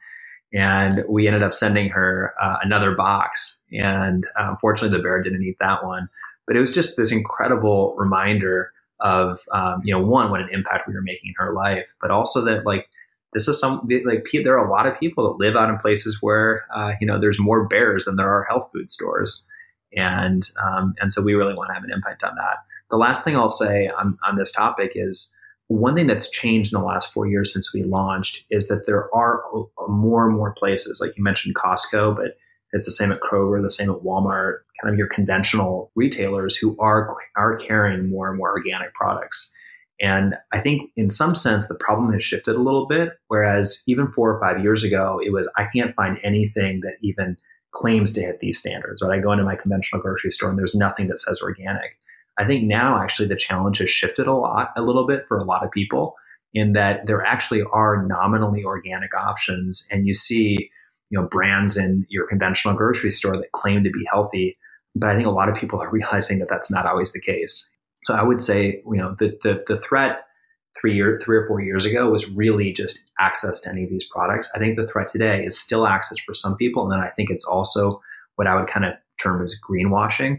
And we ended up sending her uh, another box. And uh, unfortunately, the bear didn't eat that one. But it was just this incredible reminder of, um, you know, one, what an impact we were making in her life, but also that, like, this is some, like, there are a lot of people that live out in places where, uh, you know, there's more bears than there are health food stores. And um, and so we really want to have an impact on that. The last thing I'll say on, on this topic is, one thing that's changed in the last four years since we launched is that there are more and more places, like you mentioned Costco, but it's the same at Kroger, the same at Walmart, kind of your conventional retailers who are are carrying more and more organic products. And I think in some sense, the problem has shifted a little bit, whereas even four or five years ago, it was, I can't find anything that even claims to hit these standards, right? I go into my conventional grocery store and there's nothing that says organic. I think now actually the challenge has shifted a lot, a little bit for a lot of people, in that there actually are nominally organic options. And you see, you know, brands in your conventional grocery store that claim to be healthy. But I think a lot of people are realizing that that's not always the case. So I would say, you know, the the, the threat three year, three or four years ago was really just access to any of these products. I think the threat today is still access for some people. And then I think it's also what I would kind of term as greenwashing,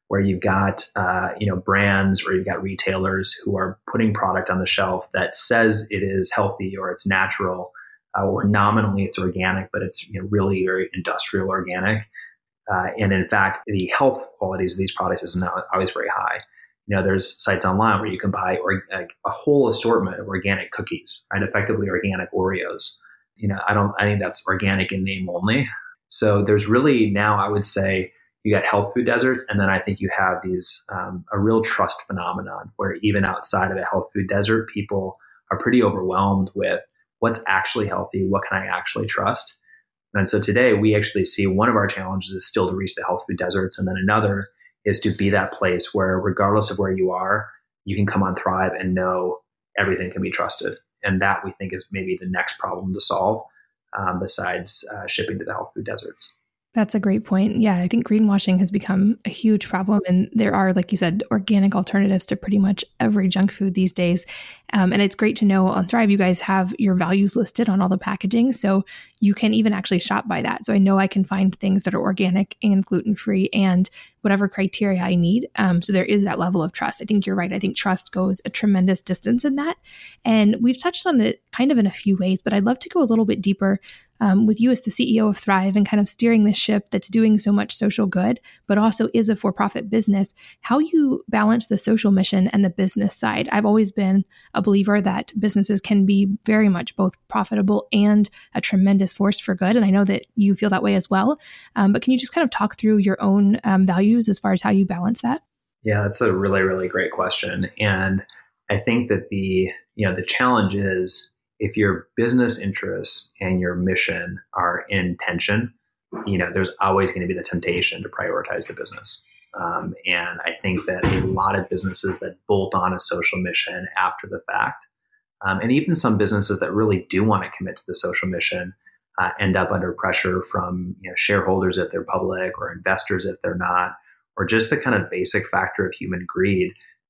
where you've got uh, you know brands or you've got retailers who are putting product on the shelf that says it is healthy or it's natural, uh, or nominally it's organic, but it's you know, really very industrial organic. Uh, and in fact, the health qualities of these products is not always very high. You know, there's sites online where you can buy or, like, a whole assortment of organic cookies, right? Effectively organic Oreos. You know, I don't. I think that's organic in name only. So there's really now, I would say, you got health food deserts, and then I think you have these um, a real trust phenomenon where even outside of a health food desert, people are pretty overwhelmed with what's actually healthy, what can I actually trust. And so today we actually see one of our challenges is still to reach the health food deserts, and then another is to be that place where regardless of where you are, you can come on Thrive and know everything can be trusted. And that we think is maybe the next problem to solve, um, besides uh, shipping to the health food deserts. That's a great point. Yeah, I think greenwashing has become a huge problem. And there are, like you said, organic alternatives to pretty much every junk food these days. Um, and it's great to know on Thrive, you guys have your values listed on all the packaging. So you can even actually shop by that. So I know I can find things that are organic and gluten-free and whatever criteria I need. Um, so there is that level of trust. I think you're right. I think trust goes a tremendous distance in that. And we've touched on it kind of in a few ways, but I'd love to go a little bit deeper um, with you as the C E O of Thrive and kind of steering this ship that's doing so much social good, but also is a for-profit business, how you balance the social mission and the business side. I've always been a believer that businesses can be very much both profitable and a tremendous force for good. And I know that you feel that way as well. Um, but can you just kind of talk through your own um, values as far as how you balance that? Yeah, that's a really, really great question. And I think that the, you know, the challenge is if your business interests and your mission are in tension, you know, there's always going to be the temptation to prioritize the business. Um, and I think that a lot of businesses that bolt on a social mission after the fact, um, and even some businesses that really do want to commit to the social mission, uh, end up under pressure from you know, shareholders if they're public or investors if they're not, or just the kind of basic factor of human greed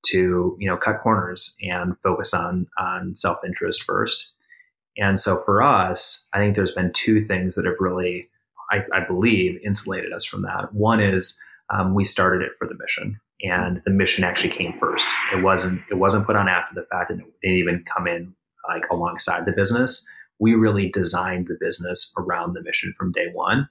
to you know cut corners and focus on on self-interest first. And so for us, I think there's been two things that have really, I, I believe, insulated us from that. One is um, we started it for the mission, and the mission actually came first. It wasn't it wasn't put on after the fact, and it didn't even come in like alongside the business. We really designed the business around the mission from day one.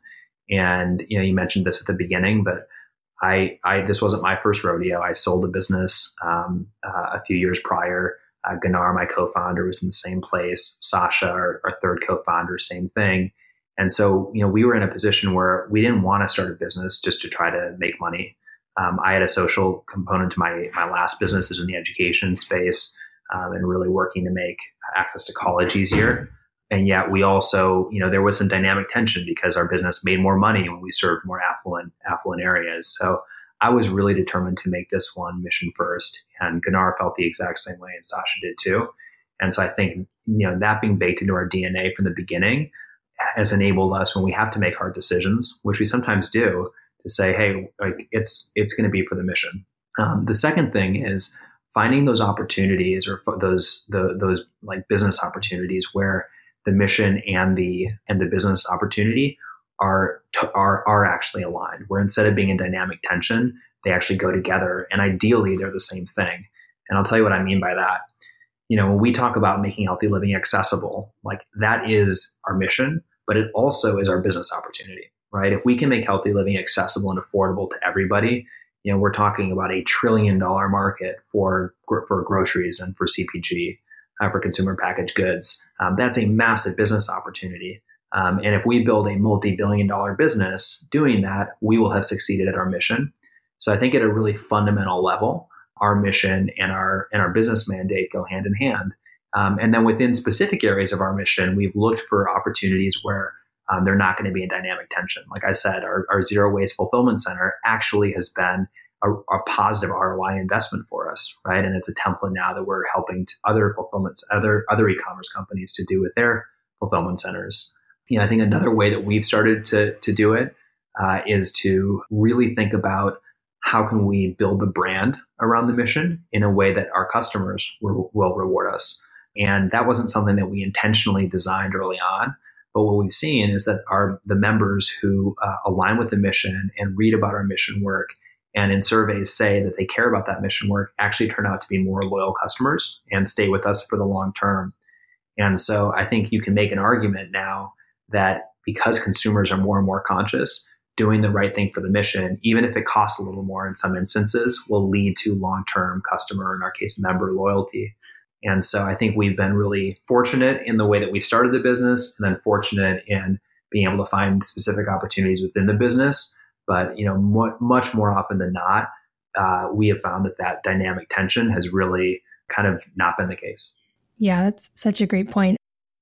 And you know, you mentioned this at the beginning, but I, I this wasn't my first rodeo. I sold a business um, uh, a few years prior. Uh, Gunnar, my co-founder, was in the same place. Sasha, our, our third co-founder, same thing. And so, you know, we were in a position where we didn't want to start a business just to try to make money. Um, I had a social component to my my last business is in the education space, um, and really working to make access to college easier. And yet we also, you know, there was some dynamic tension because our business made more money when we served more affluent affluent areas. So I was really determined to make this one mission first, and Gunnar felt the exact same way, and Sasha did too. And so I think, you know, that being baked into our D N A from the beginning has enabled us when we have to make hard decisions, which we sometimes do, to say, hey, like it's it's going to be for the mission. Um, the second thing is finding those opportunities or those the, those like business opportunities where the mission and the and the business opportunity are are are actually aligned, where instead of being in dynamic tension, they actually go together, and ideally they're the same thing. And I'll tell you what I mean by that. You know, when we talk about making healthy living accessible, like that is our mission, but it also is our business opportunity, right? If we can make healthy living accessible and affordable to everybody, you know, we're talking about a trillion dollar market for for groceries and for C P G, uh, for consumer packaged goods. Um, that's a massive business opportunity. Um, and if we build a multi-billion dollar business doing that, we will have succeeded at our mission. So I think at a really fundamental level, our mission and our and our business mandate go hand in hand. Um, and then within specific areas of our mission, we've looked for opportunities where um, they're not going to be in dynamic tension. Like I said, our, our Zero Waste Fulfillment Center actually has been a, a positive R O I investment for us, right? And it's a template now that we're helping to other fulfillments, other other e-commerce companies to do with their fulfillment centers. You know, I think another way that we've started to to do it uh, is to really think about how can we build the brand around the mission in a way that our customers will, will reward us. And that wasn't something that we intentionally designed early on. But what we've seen is that our the members who uh, align with the mission and read about our mission work and in surveys say that they care about that mission work actually turn out to be more loyal customers and stay with us for the long term. And so I think you can make an argument now that because consumers are more and more conscious, doing the right thing for the mission, even if it costs a little more in some instances, will lead to long-term customer, in our case, member loyalty. And so I think we've been really fortunate in the way that we started the business, and then fortunate in being able to find specific opportunities within the business. But, you know, mo- much more often than not, uh, we have found that that dynamic tension has really kind of not been the case. Yeah, that's such a great point.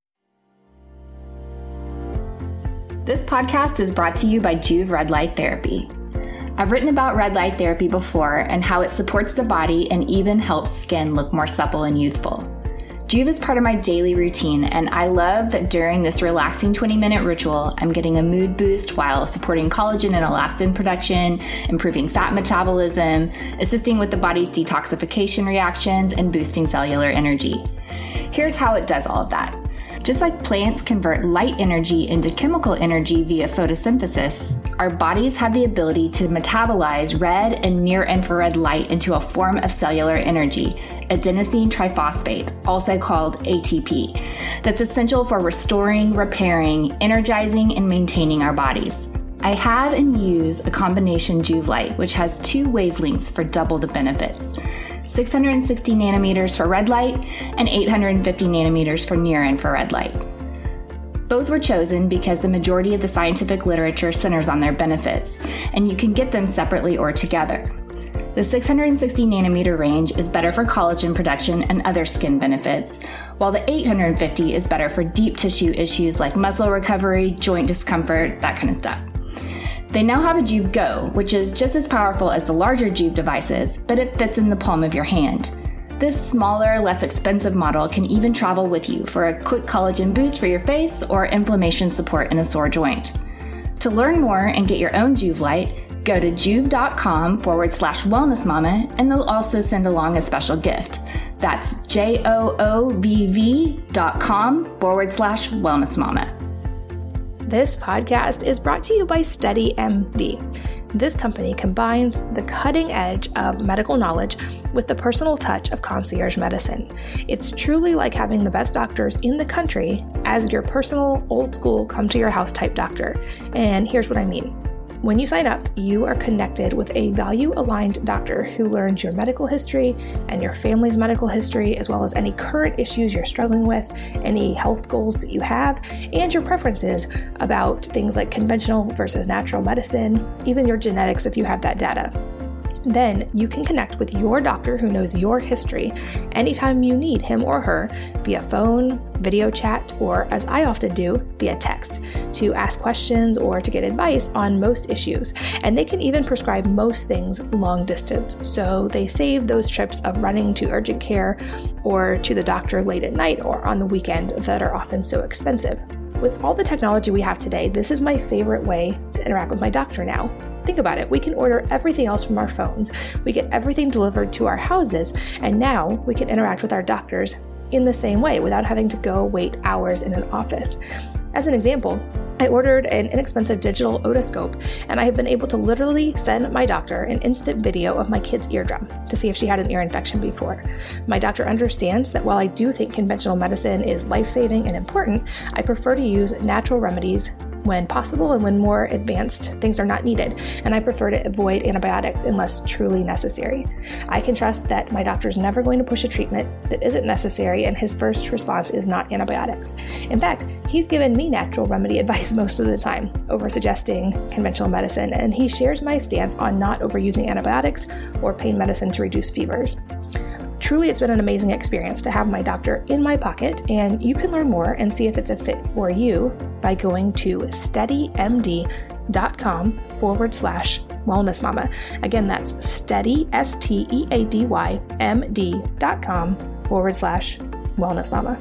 This podcast is brought to you by Joovv Red Light Therapy. I've written about red light therapy before and how it supports the body and even helps skin look more supple and youthful. Joovv is part of my daily routine, and I love that during this relaxing twenty-minute ritual, I'm getting a mood boost while supporting collagen and elastin production, improving fat metabolism, assisting with the body's detoxification reactions, and boosting cellular energy. Here's how it does all of that. Just like plants convert light energy into chemical energy via photosynthesis, our bodies have the ability to metabolize red and near-infrared light into a form of cellular energy, adenosine triphosphate, also called A T P, that's essential for restoring, repairing, energizing, and maintaining our bodies. I have and use a combination Joovv Light, which has two wavelengths for double the benefits. six hundred sixty nanometers for red light and eight hundred fifty nanometers for near-infrared light. Both were chosen because the majority of the scientific literature centers on their benefits, and you can get them separately or together. The six hundred sixty nanometer range is better for collagen production and other skin benefits, while the eight hundred fifty is better for deep tissue issues like muscle recovery, joint discomfort, that kind of stuff. They now have a Joovv Go, which is just as powerful as the larger Joovv devices, but it fits in the palm of your hand. This smaller, less expensive model can even travel with you for a quick collagen boost for your face or inflammation support in a sore joint. To learn more and get your own Joovv Light, go to joovv.com forward slash wellness mama, and they'll also send along a special gift. That's J-O-O-V-V dot com forward slash wellness mama. This podcast is brought to you by SteadyMD. This company combines the cutting edge of medical knowledge with the personal touch of concierge medicine. It's truly like having the best doctors in the country as your personal, old school, come to your house type doctor. And here's what I mean. When you sign up, you are connected with a value-aligned doctor who learns your medical history and your family's medical history, as well as any current issues you're struggling with, any health goals that you have, and your preferences about things like conventional versus natural medicine, even your genetics if you have that data. Then you can connect with your doctor who knows your history anytime you need him or her via phone, video chat, or as I often do, via text to ask questions or to get advice on most issues. And they can even prescribe most things long distance. So they save those trips of running to urgent care or to the doctor late at night or on the weekend that are often so expensive. With all the technology we have today, this is my favorite way to interact with my doctor now. Think about it. We can order everything else from our phones. We get everything delivered to our houses. And now we can interact with our doctors in the same way without having to go wait hours in an office. As an example, I ordered an inexpensive digital otoscope, and I have been able to literally send my doctor an instant video of my kid's eardrum to see if she had an ear infection before. My doctor understands that while I do think conventional medicine is life-saving and important, I prefer to use natural remedies when possible and when more advanced things are not needed, and I prefer to avoid antibiotics unless truly necessary. I can trust that my doctor is never going to push a treatment that isn't necessary, and his first response is not antibiotics. In fact, he's given me natural remedy advice most of the time over suggesting conventional medicine, and he shares my stance on not overusing antibiotics or pain medicine to reduce fevers. Truly, it's been an amazing experience to have my doctor in my pocket, and you can learn more and see if it's a fit for you by going to steadymd.com forward slash wellness mama. Again, that's steady, S T E A D Y, M-D dot com forward slash wellness mama.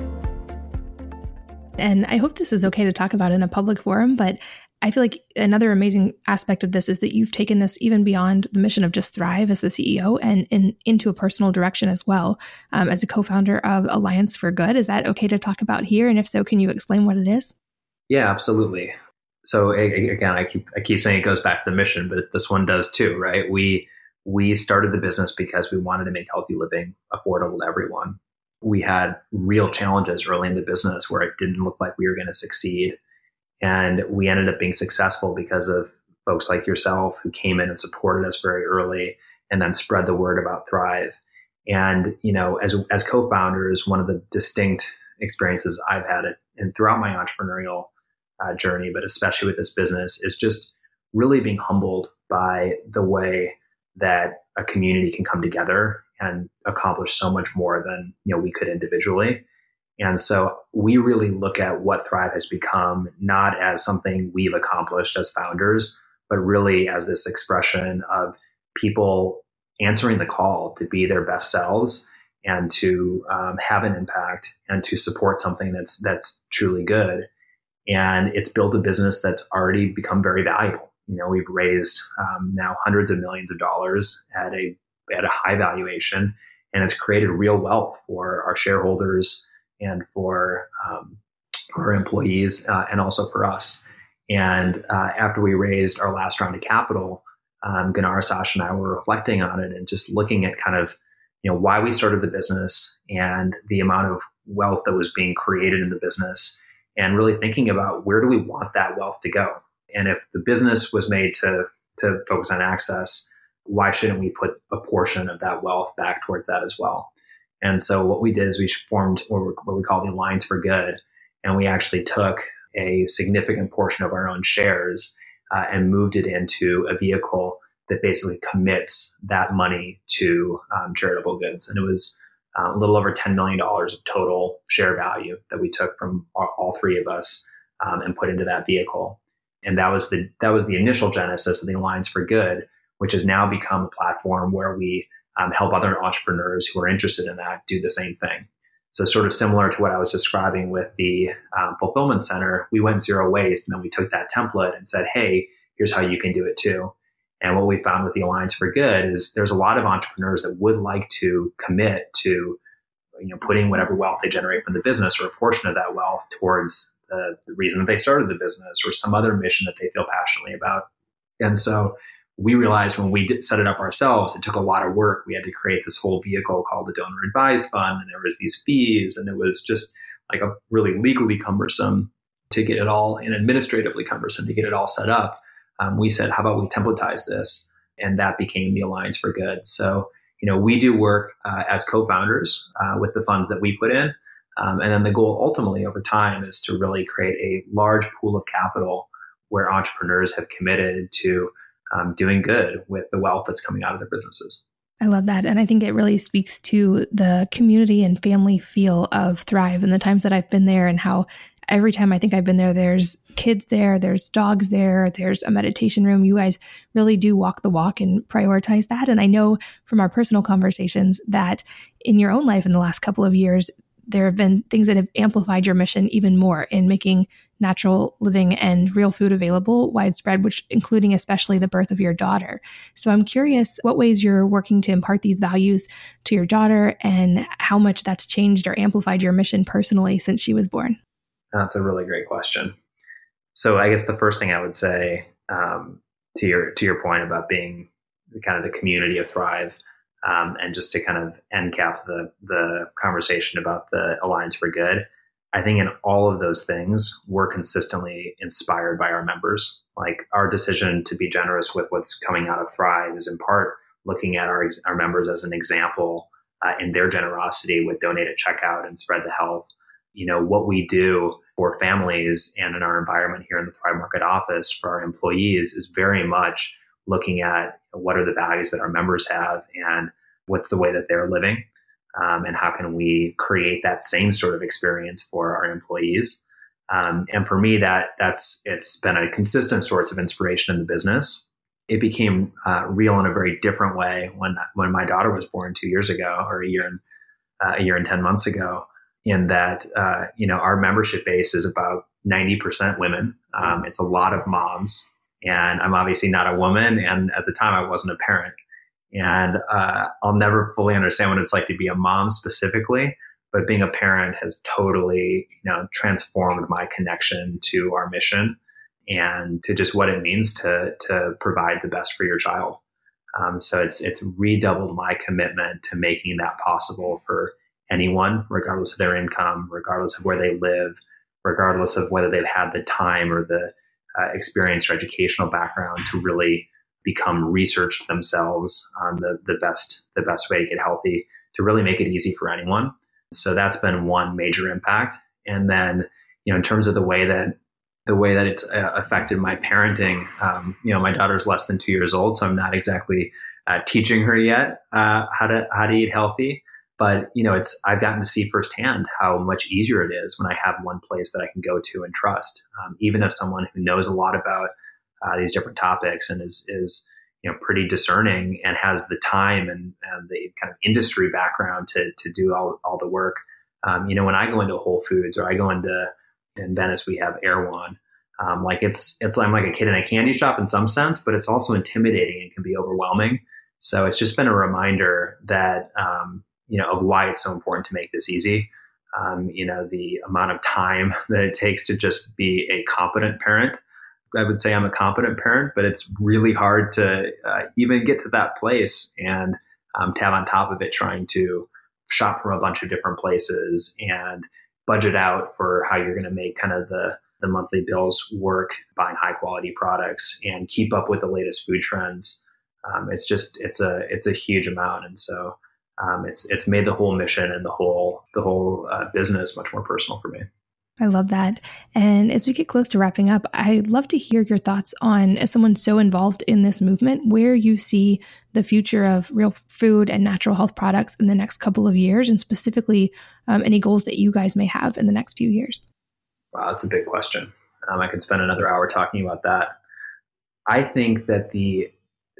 And I hope this is okay to talk about in a public forum, but I feel like another amazing aspect of this is that you've taken this even beyond the mission of just Thrive as the C E O and, and into a personal direction as well, um, as a co-founder of Alliance for Good. Is that okay to talk about here? And if so, can you explain what it is? Yeah, absolutely. So again, I keep I keep saying it goes back to the mission, but this one does too, right? We we started the business because we wanted to make healthy living affordable to everyone. We had real challenges early in the business where it didn't look like we were going to succeed. And we ended up being successful because of folks like yourself who came in and supported us very early and then spread the word about Thrive. And, you know, as, as co-founders, one of the distinct experiences I've had it and throughout my entrepreneurial uh, journey, but especially with this business, is just really being humbled by the way that a community can come together and accomplish so much more than, you know, we could individually. And so we really look at what Thrive has become, not as something we've accomplished as founders, but really as this expression of people answering the call to be their best selves and to um, have an impact and to support something that's that's truly good. And it's built a business that's already become very valuable. You know, we've raised um, now hundreds of millions of dollars at a at a high valuation, and it's created real wealth for our shareholders and for um, our employees uh, and also for us. And uh, after we raised our last round of capital, um, Gunnar, Sasha, and I were reflecting on it and just looking at kind of, you know, why we started the business and the amount of wealth that was being created in the business, and really thinking about where do we want that wealth to go? And if the business was made to to focus on access, why shouldn't we put a portion of that wealth back towards that as well? And so what we did is we formed what we call the Alliance for Good, and we actually took a significant portion of our own shares uh, and moved it into a vehicle that basically commits that money to um, charitable goods. And it was uh, a little over ten million dollars of total share value that we took from all, all three of us um, and put into that vehicle. And that was the that was the initial genesis of the Alliance for Good, which has now become a platform where we um, help other entrepreneurs who are interested in that do the same thing. So sort of similar to what I was describing with the um, fulfillment center, we went zero waste, and then we took that template and said, hey, here's how you can do it too. And what we found with the Alliance for Good is there's a lot of entrepreneurs that would like to commit to, you know, putting whatever wealth they generate from the business or a portion of that wealth towards the, the reason that they started the business or some other mission that they feel passionately about. And so we realized when we did set it up ourselves, it took a lot of work. We had to create this whole vehicle called the Donor Advised Fund, and there was these fees, and it was just like a really legally cumbersome to get it all and administratively cumbersome to get it all set up. Um, we said, how about we templatize this? And that became the Alliance for Good. So, you know, we do work uh, as co-founders uh, with the funds that we put in. Um, and then the goal ultimately over time is to really create a large pool of capital where entrepreneurs have committed to um, doing good with the wealth that's coming out of their businesses. I love that. And I think it really speaks to the community and family feel of Thrive and the times that I've been there, and how every time I think I've been there, there's kids there, there's dogs there, there's a meditation room. You guys really do walk the walk and prioritize that. And I know from our personal conversations that in your own life in the last couple of years, there have been things that have amplified your mission even more in making natural living and real food available widespread, which including especially the birth of your daughter. So I'm curious what ways you're working to impart these values to your daughter and how much that's changed or amplified your mission personally since she was born. That's a really great question. So I guess the first thing I would say um, to your to your point about being kind of the community of Thrive, um, and just to kind of end cap the the conversation about the Alliance for Good, I think in all of those things, we're consistently inspired by our members. Like our decision to be generous with what's coming out of Thrive is in part looking at our our members as an example uh, in their generosity with Donate at Checkout and Spread the Health. You know, what we do for families and in our environment here in the Thrive Market office for our employees is very much looking at what are the values that our members have and what's the way that they're living, um, and how can we create that same sort of experience for our employees. Um, and for me, that that's it's been a consistent source of inspiration in the business. It became uh, real in a very different way when when my daughter was born two years ago, or a year and uh, a year and ten months ago. In that, uh, you know, our membership base is about ninety percent women. Um, it's a lot of moms, and I'm obviously not a woman. And at the time I wasn't a parent, and uh, I'll never fully understand what it's like to be a mom specifically, but being a parent has totally, you know, transformed my connection to our mission and to just what it means to, to provide the best for your child. Um, so it's it's redoubled my commitment to making that possible for anyone, regardless of their income, regardless of where they live, regardless of whether they've had the time or the uh, experience or educational background to really become researched themselves on the the best the best way to get healthy, to really make it easy for anyone. So that's been one major impact. And then, you know, in terms of the way that the way that it's uh, affected my parenting, um, you know, my daughter's less than two years old, so I'm not exactly uh, teaching her yet uh, how to how to eat healthy. But, you know, it's I've gotten to see firsthand how much easier it is when I have one place that I can go to and trust. Um, even as someone who knows a lot about uh, these different topics and is is you know pretty discerning and has the time and, and the kind of industry background to to do all all the work. Um, you know, when I go into Whole Foods or I go into in Venice, we have Erewhon. Um, like it's it's I'm like a kid in a candy shop in some sense, but it's also intimidating and can be overwhelming. So it's just been a reminder that um, you know of why it's so important to make this easy. Um, you know, the amount of time that it takes to just be a competent parent. I would say I'm a competent parent, but it's really hard to uh, even get to that place and um, to have on top of it trying to shop from a bunch of different places and budget out for how you're going to make kind of the, the monthly bills work, buying high quality products and keep up with the latest food trends. Um, it's just, it's a, it's a huge amount. And so um, it's, it's made the whole mission and the whole, the whole uh, business much more personal for me. I love that. And as we get close to wrapping up, I'd love to hear your thoughts on, as someone so involved in this movement, where you see the future of real food and natural health products in the next couple of years, and specifically um, any goals that you guys may have in the next few years. Wow, that's a big question. Um, I could spend another hour talking about that. I think that the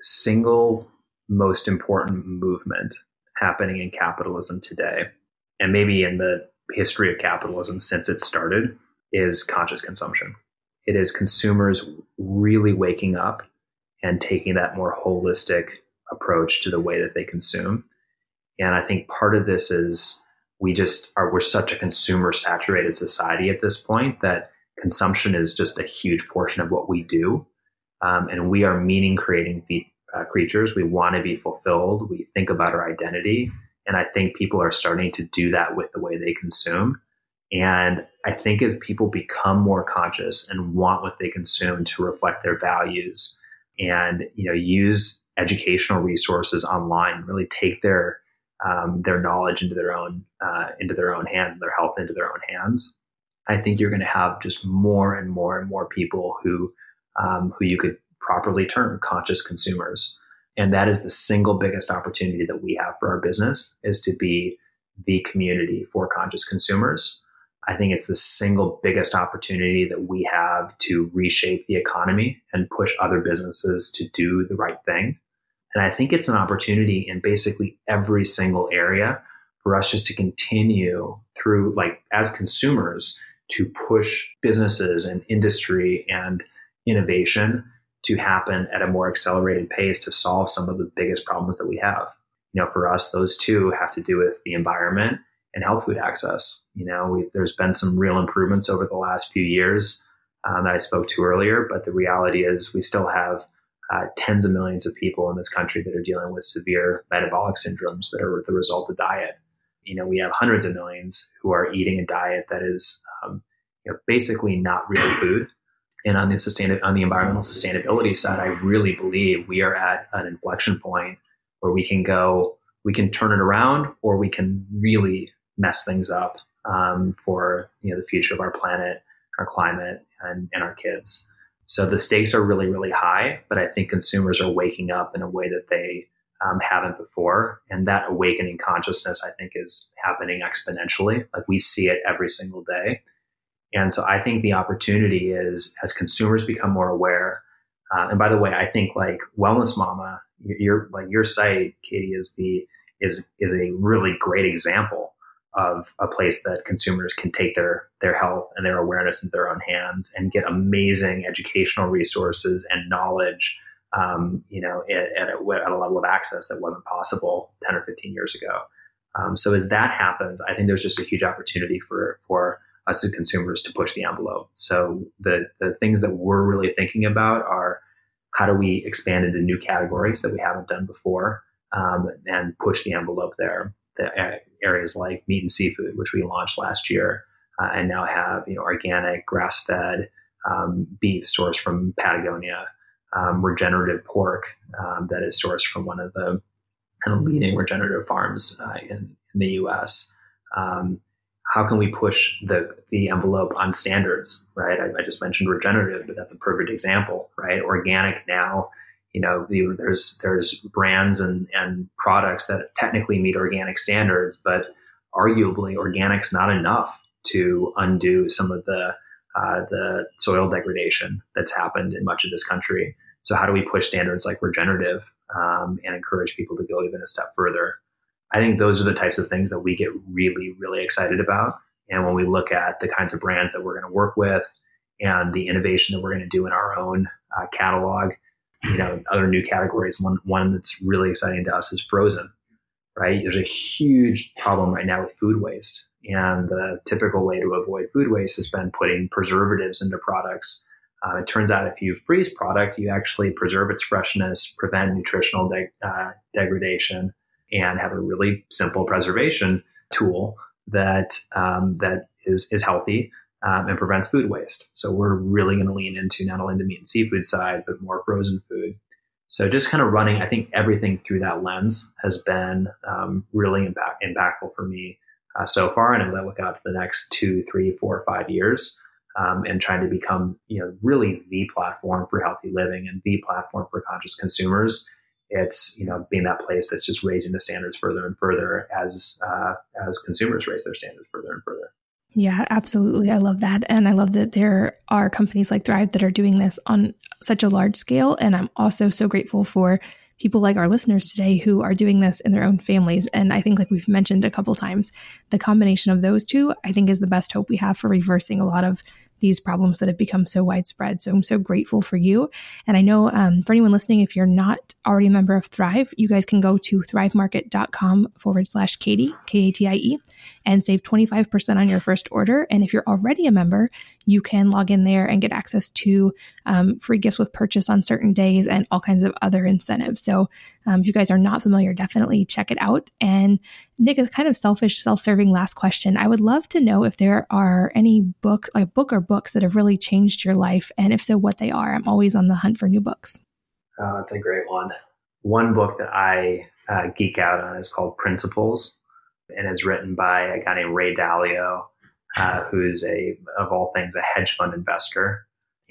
single most important movement happening in capitalism today, and maybe in the history of capitalism since it started, is conscious consumption. It is consumers really waking up and taking that more holistic approach to the way that they consume. And I think part of this is we just are, we're such a consumer saturated society at this point that consumption is just a huge portion of what we do. Um, and we are meaning creating fe- uh, creatures. We want to be fulfilled. We think about our identity. And I think people are starting to do that with the way they consume. And I think as people become more conscious and want what they consume to reflect their values and, you know, use educational resources online, really take their um, their knowledge into their own uh, into their own hands, and their health into their own hands, I think you're going to have just more and more and more people who um, who you could properly term conscious consumers. And that is the single biggest opportunity that we have for our business, is to be the community for conscious consumers. I think it's the single biggest opportunity that we have to reshape the economy and push other businesses to do the right thing. And I think it's an opportunity in basically every single area for us just to continue through, like, as consumers, to push businesses and industry and innovation to happen at a more accelerated pace to solve some of the biggest problems that we have. You know, for us, those two have to do with the environment and health food access. You know, we, there's been some real improvements over the last few years um, that I spoke to earlier, but the reality is we still have uh, tens of millions of people in this country that are dealing with severe metabolic syndromes that are the result of diet. You know, we have hundreds of millions who are eating a diet that is um, you know, basically not real food. And on the sustain- on the environmental sustainability side, I really believe we are at an inflection point where we can go, we can turn it around, or we can really mess things up um, for, you know, the future of our planet, our climate, and, and our kids. So the stakes are really, really high, but I think consumers are waking up in a way that they um, haven't before. And that awakening consciousness, I think, is happening exponentially. Like, we see it every single day. And so I think the opportunity is, as consumers become more aware, uh, and by the way, I think like Wellness Mama, your like your site, Katie, is the is is a really great example of a place that consumers can take their their health and their awareness into their own hands and get amazing educational resources and knowledge, um, you know, at, at, a, at a level of access that wasn't possible ten or fifteen years ago. Um, so as that happens, I think there's just a huge opportunity for for us as consumers to push the envelope. So the the things that we're really thinking about are, how do we expand into new categories that we haven't done before, um, and push the envelope there. The areas like meat and seafood, which we launched last year, uh, and now have you know organic, grass-fed um, beef sourced from Patagonia, um, regenerative pork um, that is sourced from one of the kind of leading regenerative farms uh, in, in the U S. Um, how can we push the the envelope on standards, right? I, I just mentioned regenerative, but that's a perfect example, right? Organic now, you know, the, there's there's brands and, and products that technically meet organic standards, but arguably organic's not enough to undo some of the uh, the soil degradation that's happened in much of this country. So how do we push standards like regenerative um, and encourage people to go even a step further? I think those are the types of things that we get really, really excited about. And when we look at the kinds of brands that we're going to work with and the innovation that we're going to do in our own uh, catalog, you know, other new categories, one, one that's really exciting to us is frozen, right? There's a huge problem right now with food waste. And the typical way to avoid food waste has been putting preservatives into products. Uh, it turns out if you freeze product, you actually preserve its freshness, prevent nutritional de- uh, degradation, and have a really simple preservation tool that um, that is is healthy um, and prevents food waste. So we're really going to lean into not only the meat and seafood side, but more frozen food. So just kind of running, I think everything through that lens has been um, really impact, impactful for me uh, so far. And as I look out to the next two, three, four, five years, um, and trying to become, you know, really the platform for healthy living and the platform for conscious consumers, it's, you know, being that place that's just raising the standards further and further as uh, as consumers raise their standards further and further. Yeah, absolutely. I love that. And I love that there are companies like Thrive that are doing this on such a large scale. And I'm also so grateful for people like our listeners today who are doing this in their own families. And I think, like we've mentioned a couple times, the combination of those two, I think, is the best hope we have for reversing a lot of these problems that have become so widespread. So I'm so grateful for you. And I know um, for anyone listening, if you're not already a member of Thrive, you guys can go to thrivemarket.com forward slash Katie, K A T I E, and save twenty-five percent on your first order. And if you're already a member, you can log in there and get access to um, free gifts with purchase on certain days and all kinds of other incentives. So um, if you guys are not familiar, definitely check it out. And Nick, a kind of selfish, self-serving last question. I would love to know if there are any book, like book or books that have really changed your life, and if so, what they are. I'm always on the hunt for new books. Oh, that's a great one. One book that I uh, geek out on is called Principles, and is written by a guy named Ray Dalio, uh, who's a, of all things, a hedge fund investor.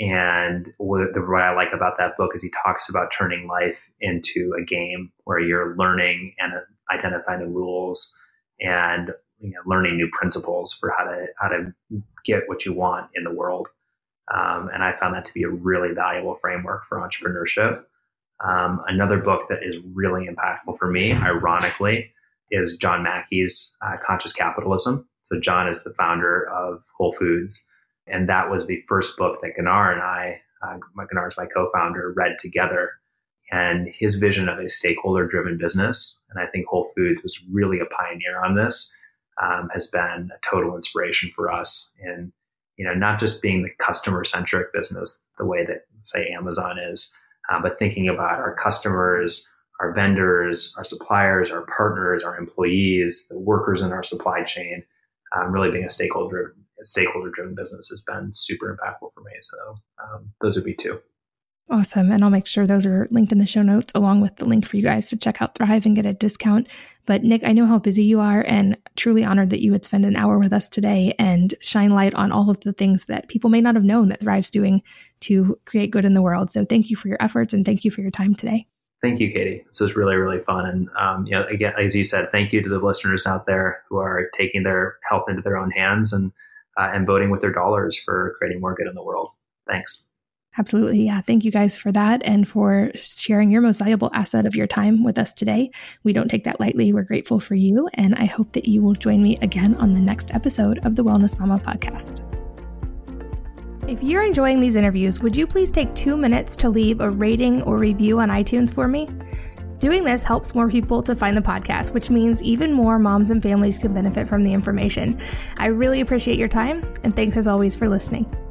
And what, what I like about that book is he talks about turning life into a game where you're learning and identifying the rules and, you know, learning new principles for how to how to get what you want in the world. Um, and I found that to be a really valuable framework for entrepreneurship. Um, another book that is really impactful for me, ironically, is John Mackey's uh, Conscious Capitalism. So John is the founder of Whole Foods. And that was the first book that Gunnar and I, uh, Gunnar is my co-founder, read together. And his vision of a stakeholder-driven business, and I think Whole Foods was really a pioneer on this, um, has been a total inspiration for us. And, you know, not just being the customer-centric business the way that, say, Amazon is, uh, but thinking about our customers, our vendors, our suppliers, our partners, our employees, the workers in our supply chain. Um, really being a stakeholder a stakeholder-driven business has been super impactful for me. So um, those would be two. Awesome. And I'll make sure those are linked in the show notes, along with the link for you guys to check out Thrive and get a discount. But Nick, I know how busy you are, and truly honored that you would spend an hour with us today and shine light on all of the things that people may not have known that Thrive's doing to create good in the world. So thank you for your efforts, and thank you for your time today. Thank you, Katie. This was really, really fun. And, um, you know, again, as you said, thank you to the listeners out there who are taking their health into their own hands and, uh, and voting with their dollars for creating more good in the world. Thanks. Absolutely. Yeah. Thank you guys for that and for sharing your most valuable asset of your time with us today. We don't take that lightly. We're grateful for you. And I hope that you will join me again on the next episode of the Wellness Mama podcast. If you're enjoying these interviews, would you please take two minutes to leave a rating or review on iTunes for me? Doing this helps more people to find the podcast, which means even more moms and families can benefit from the information. I really appreciate your time, and thanks as always for listening.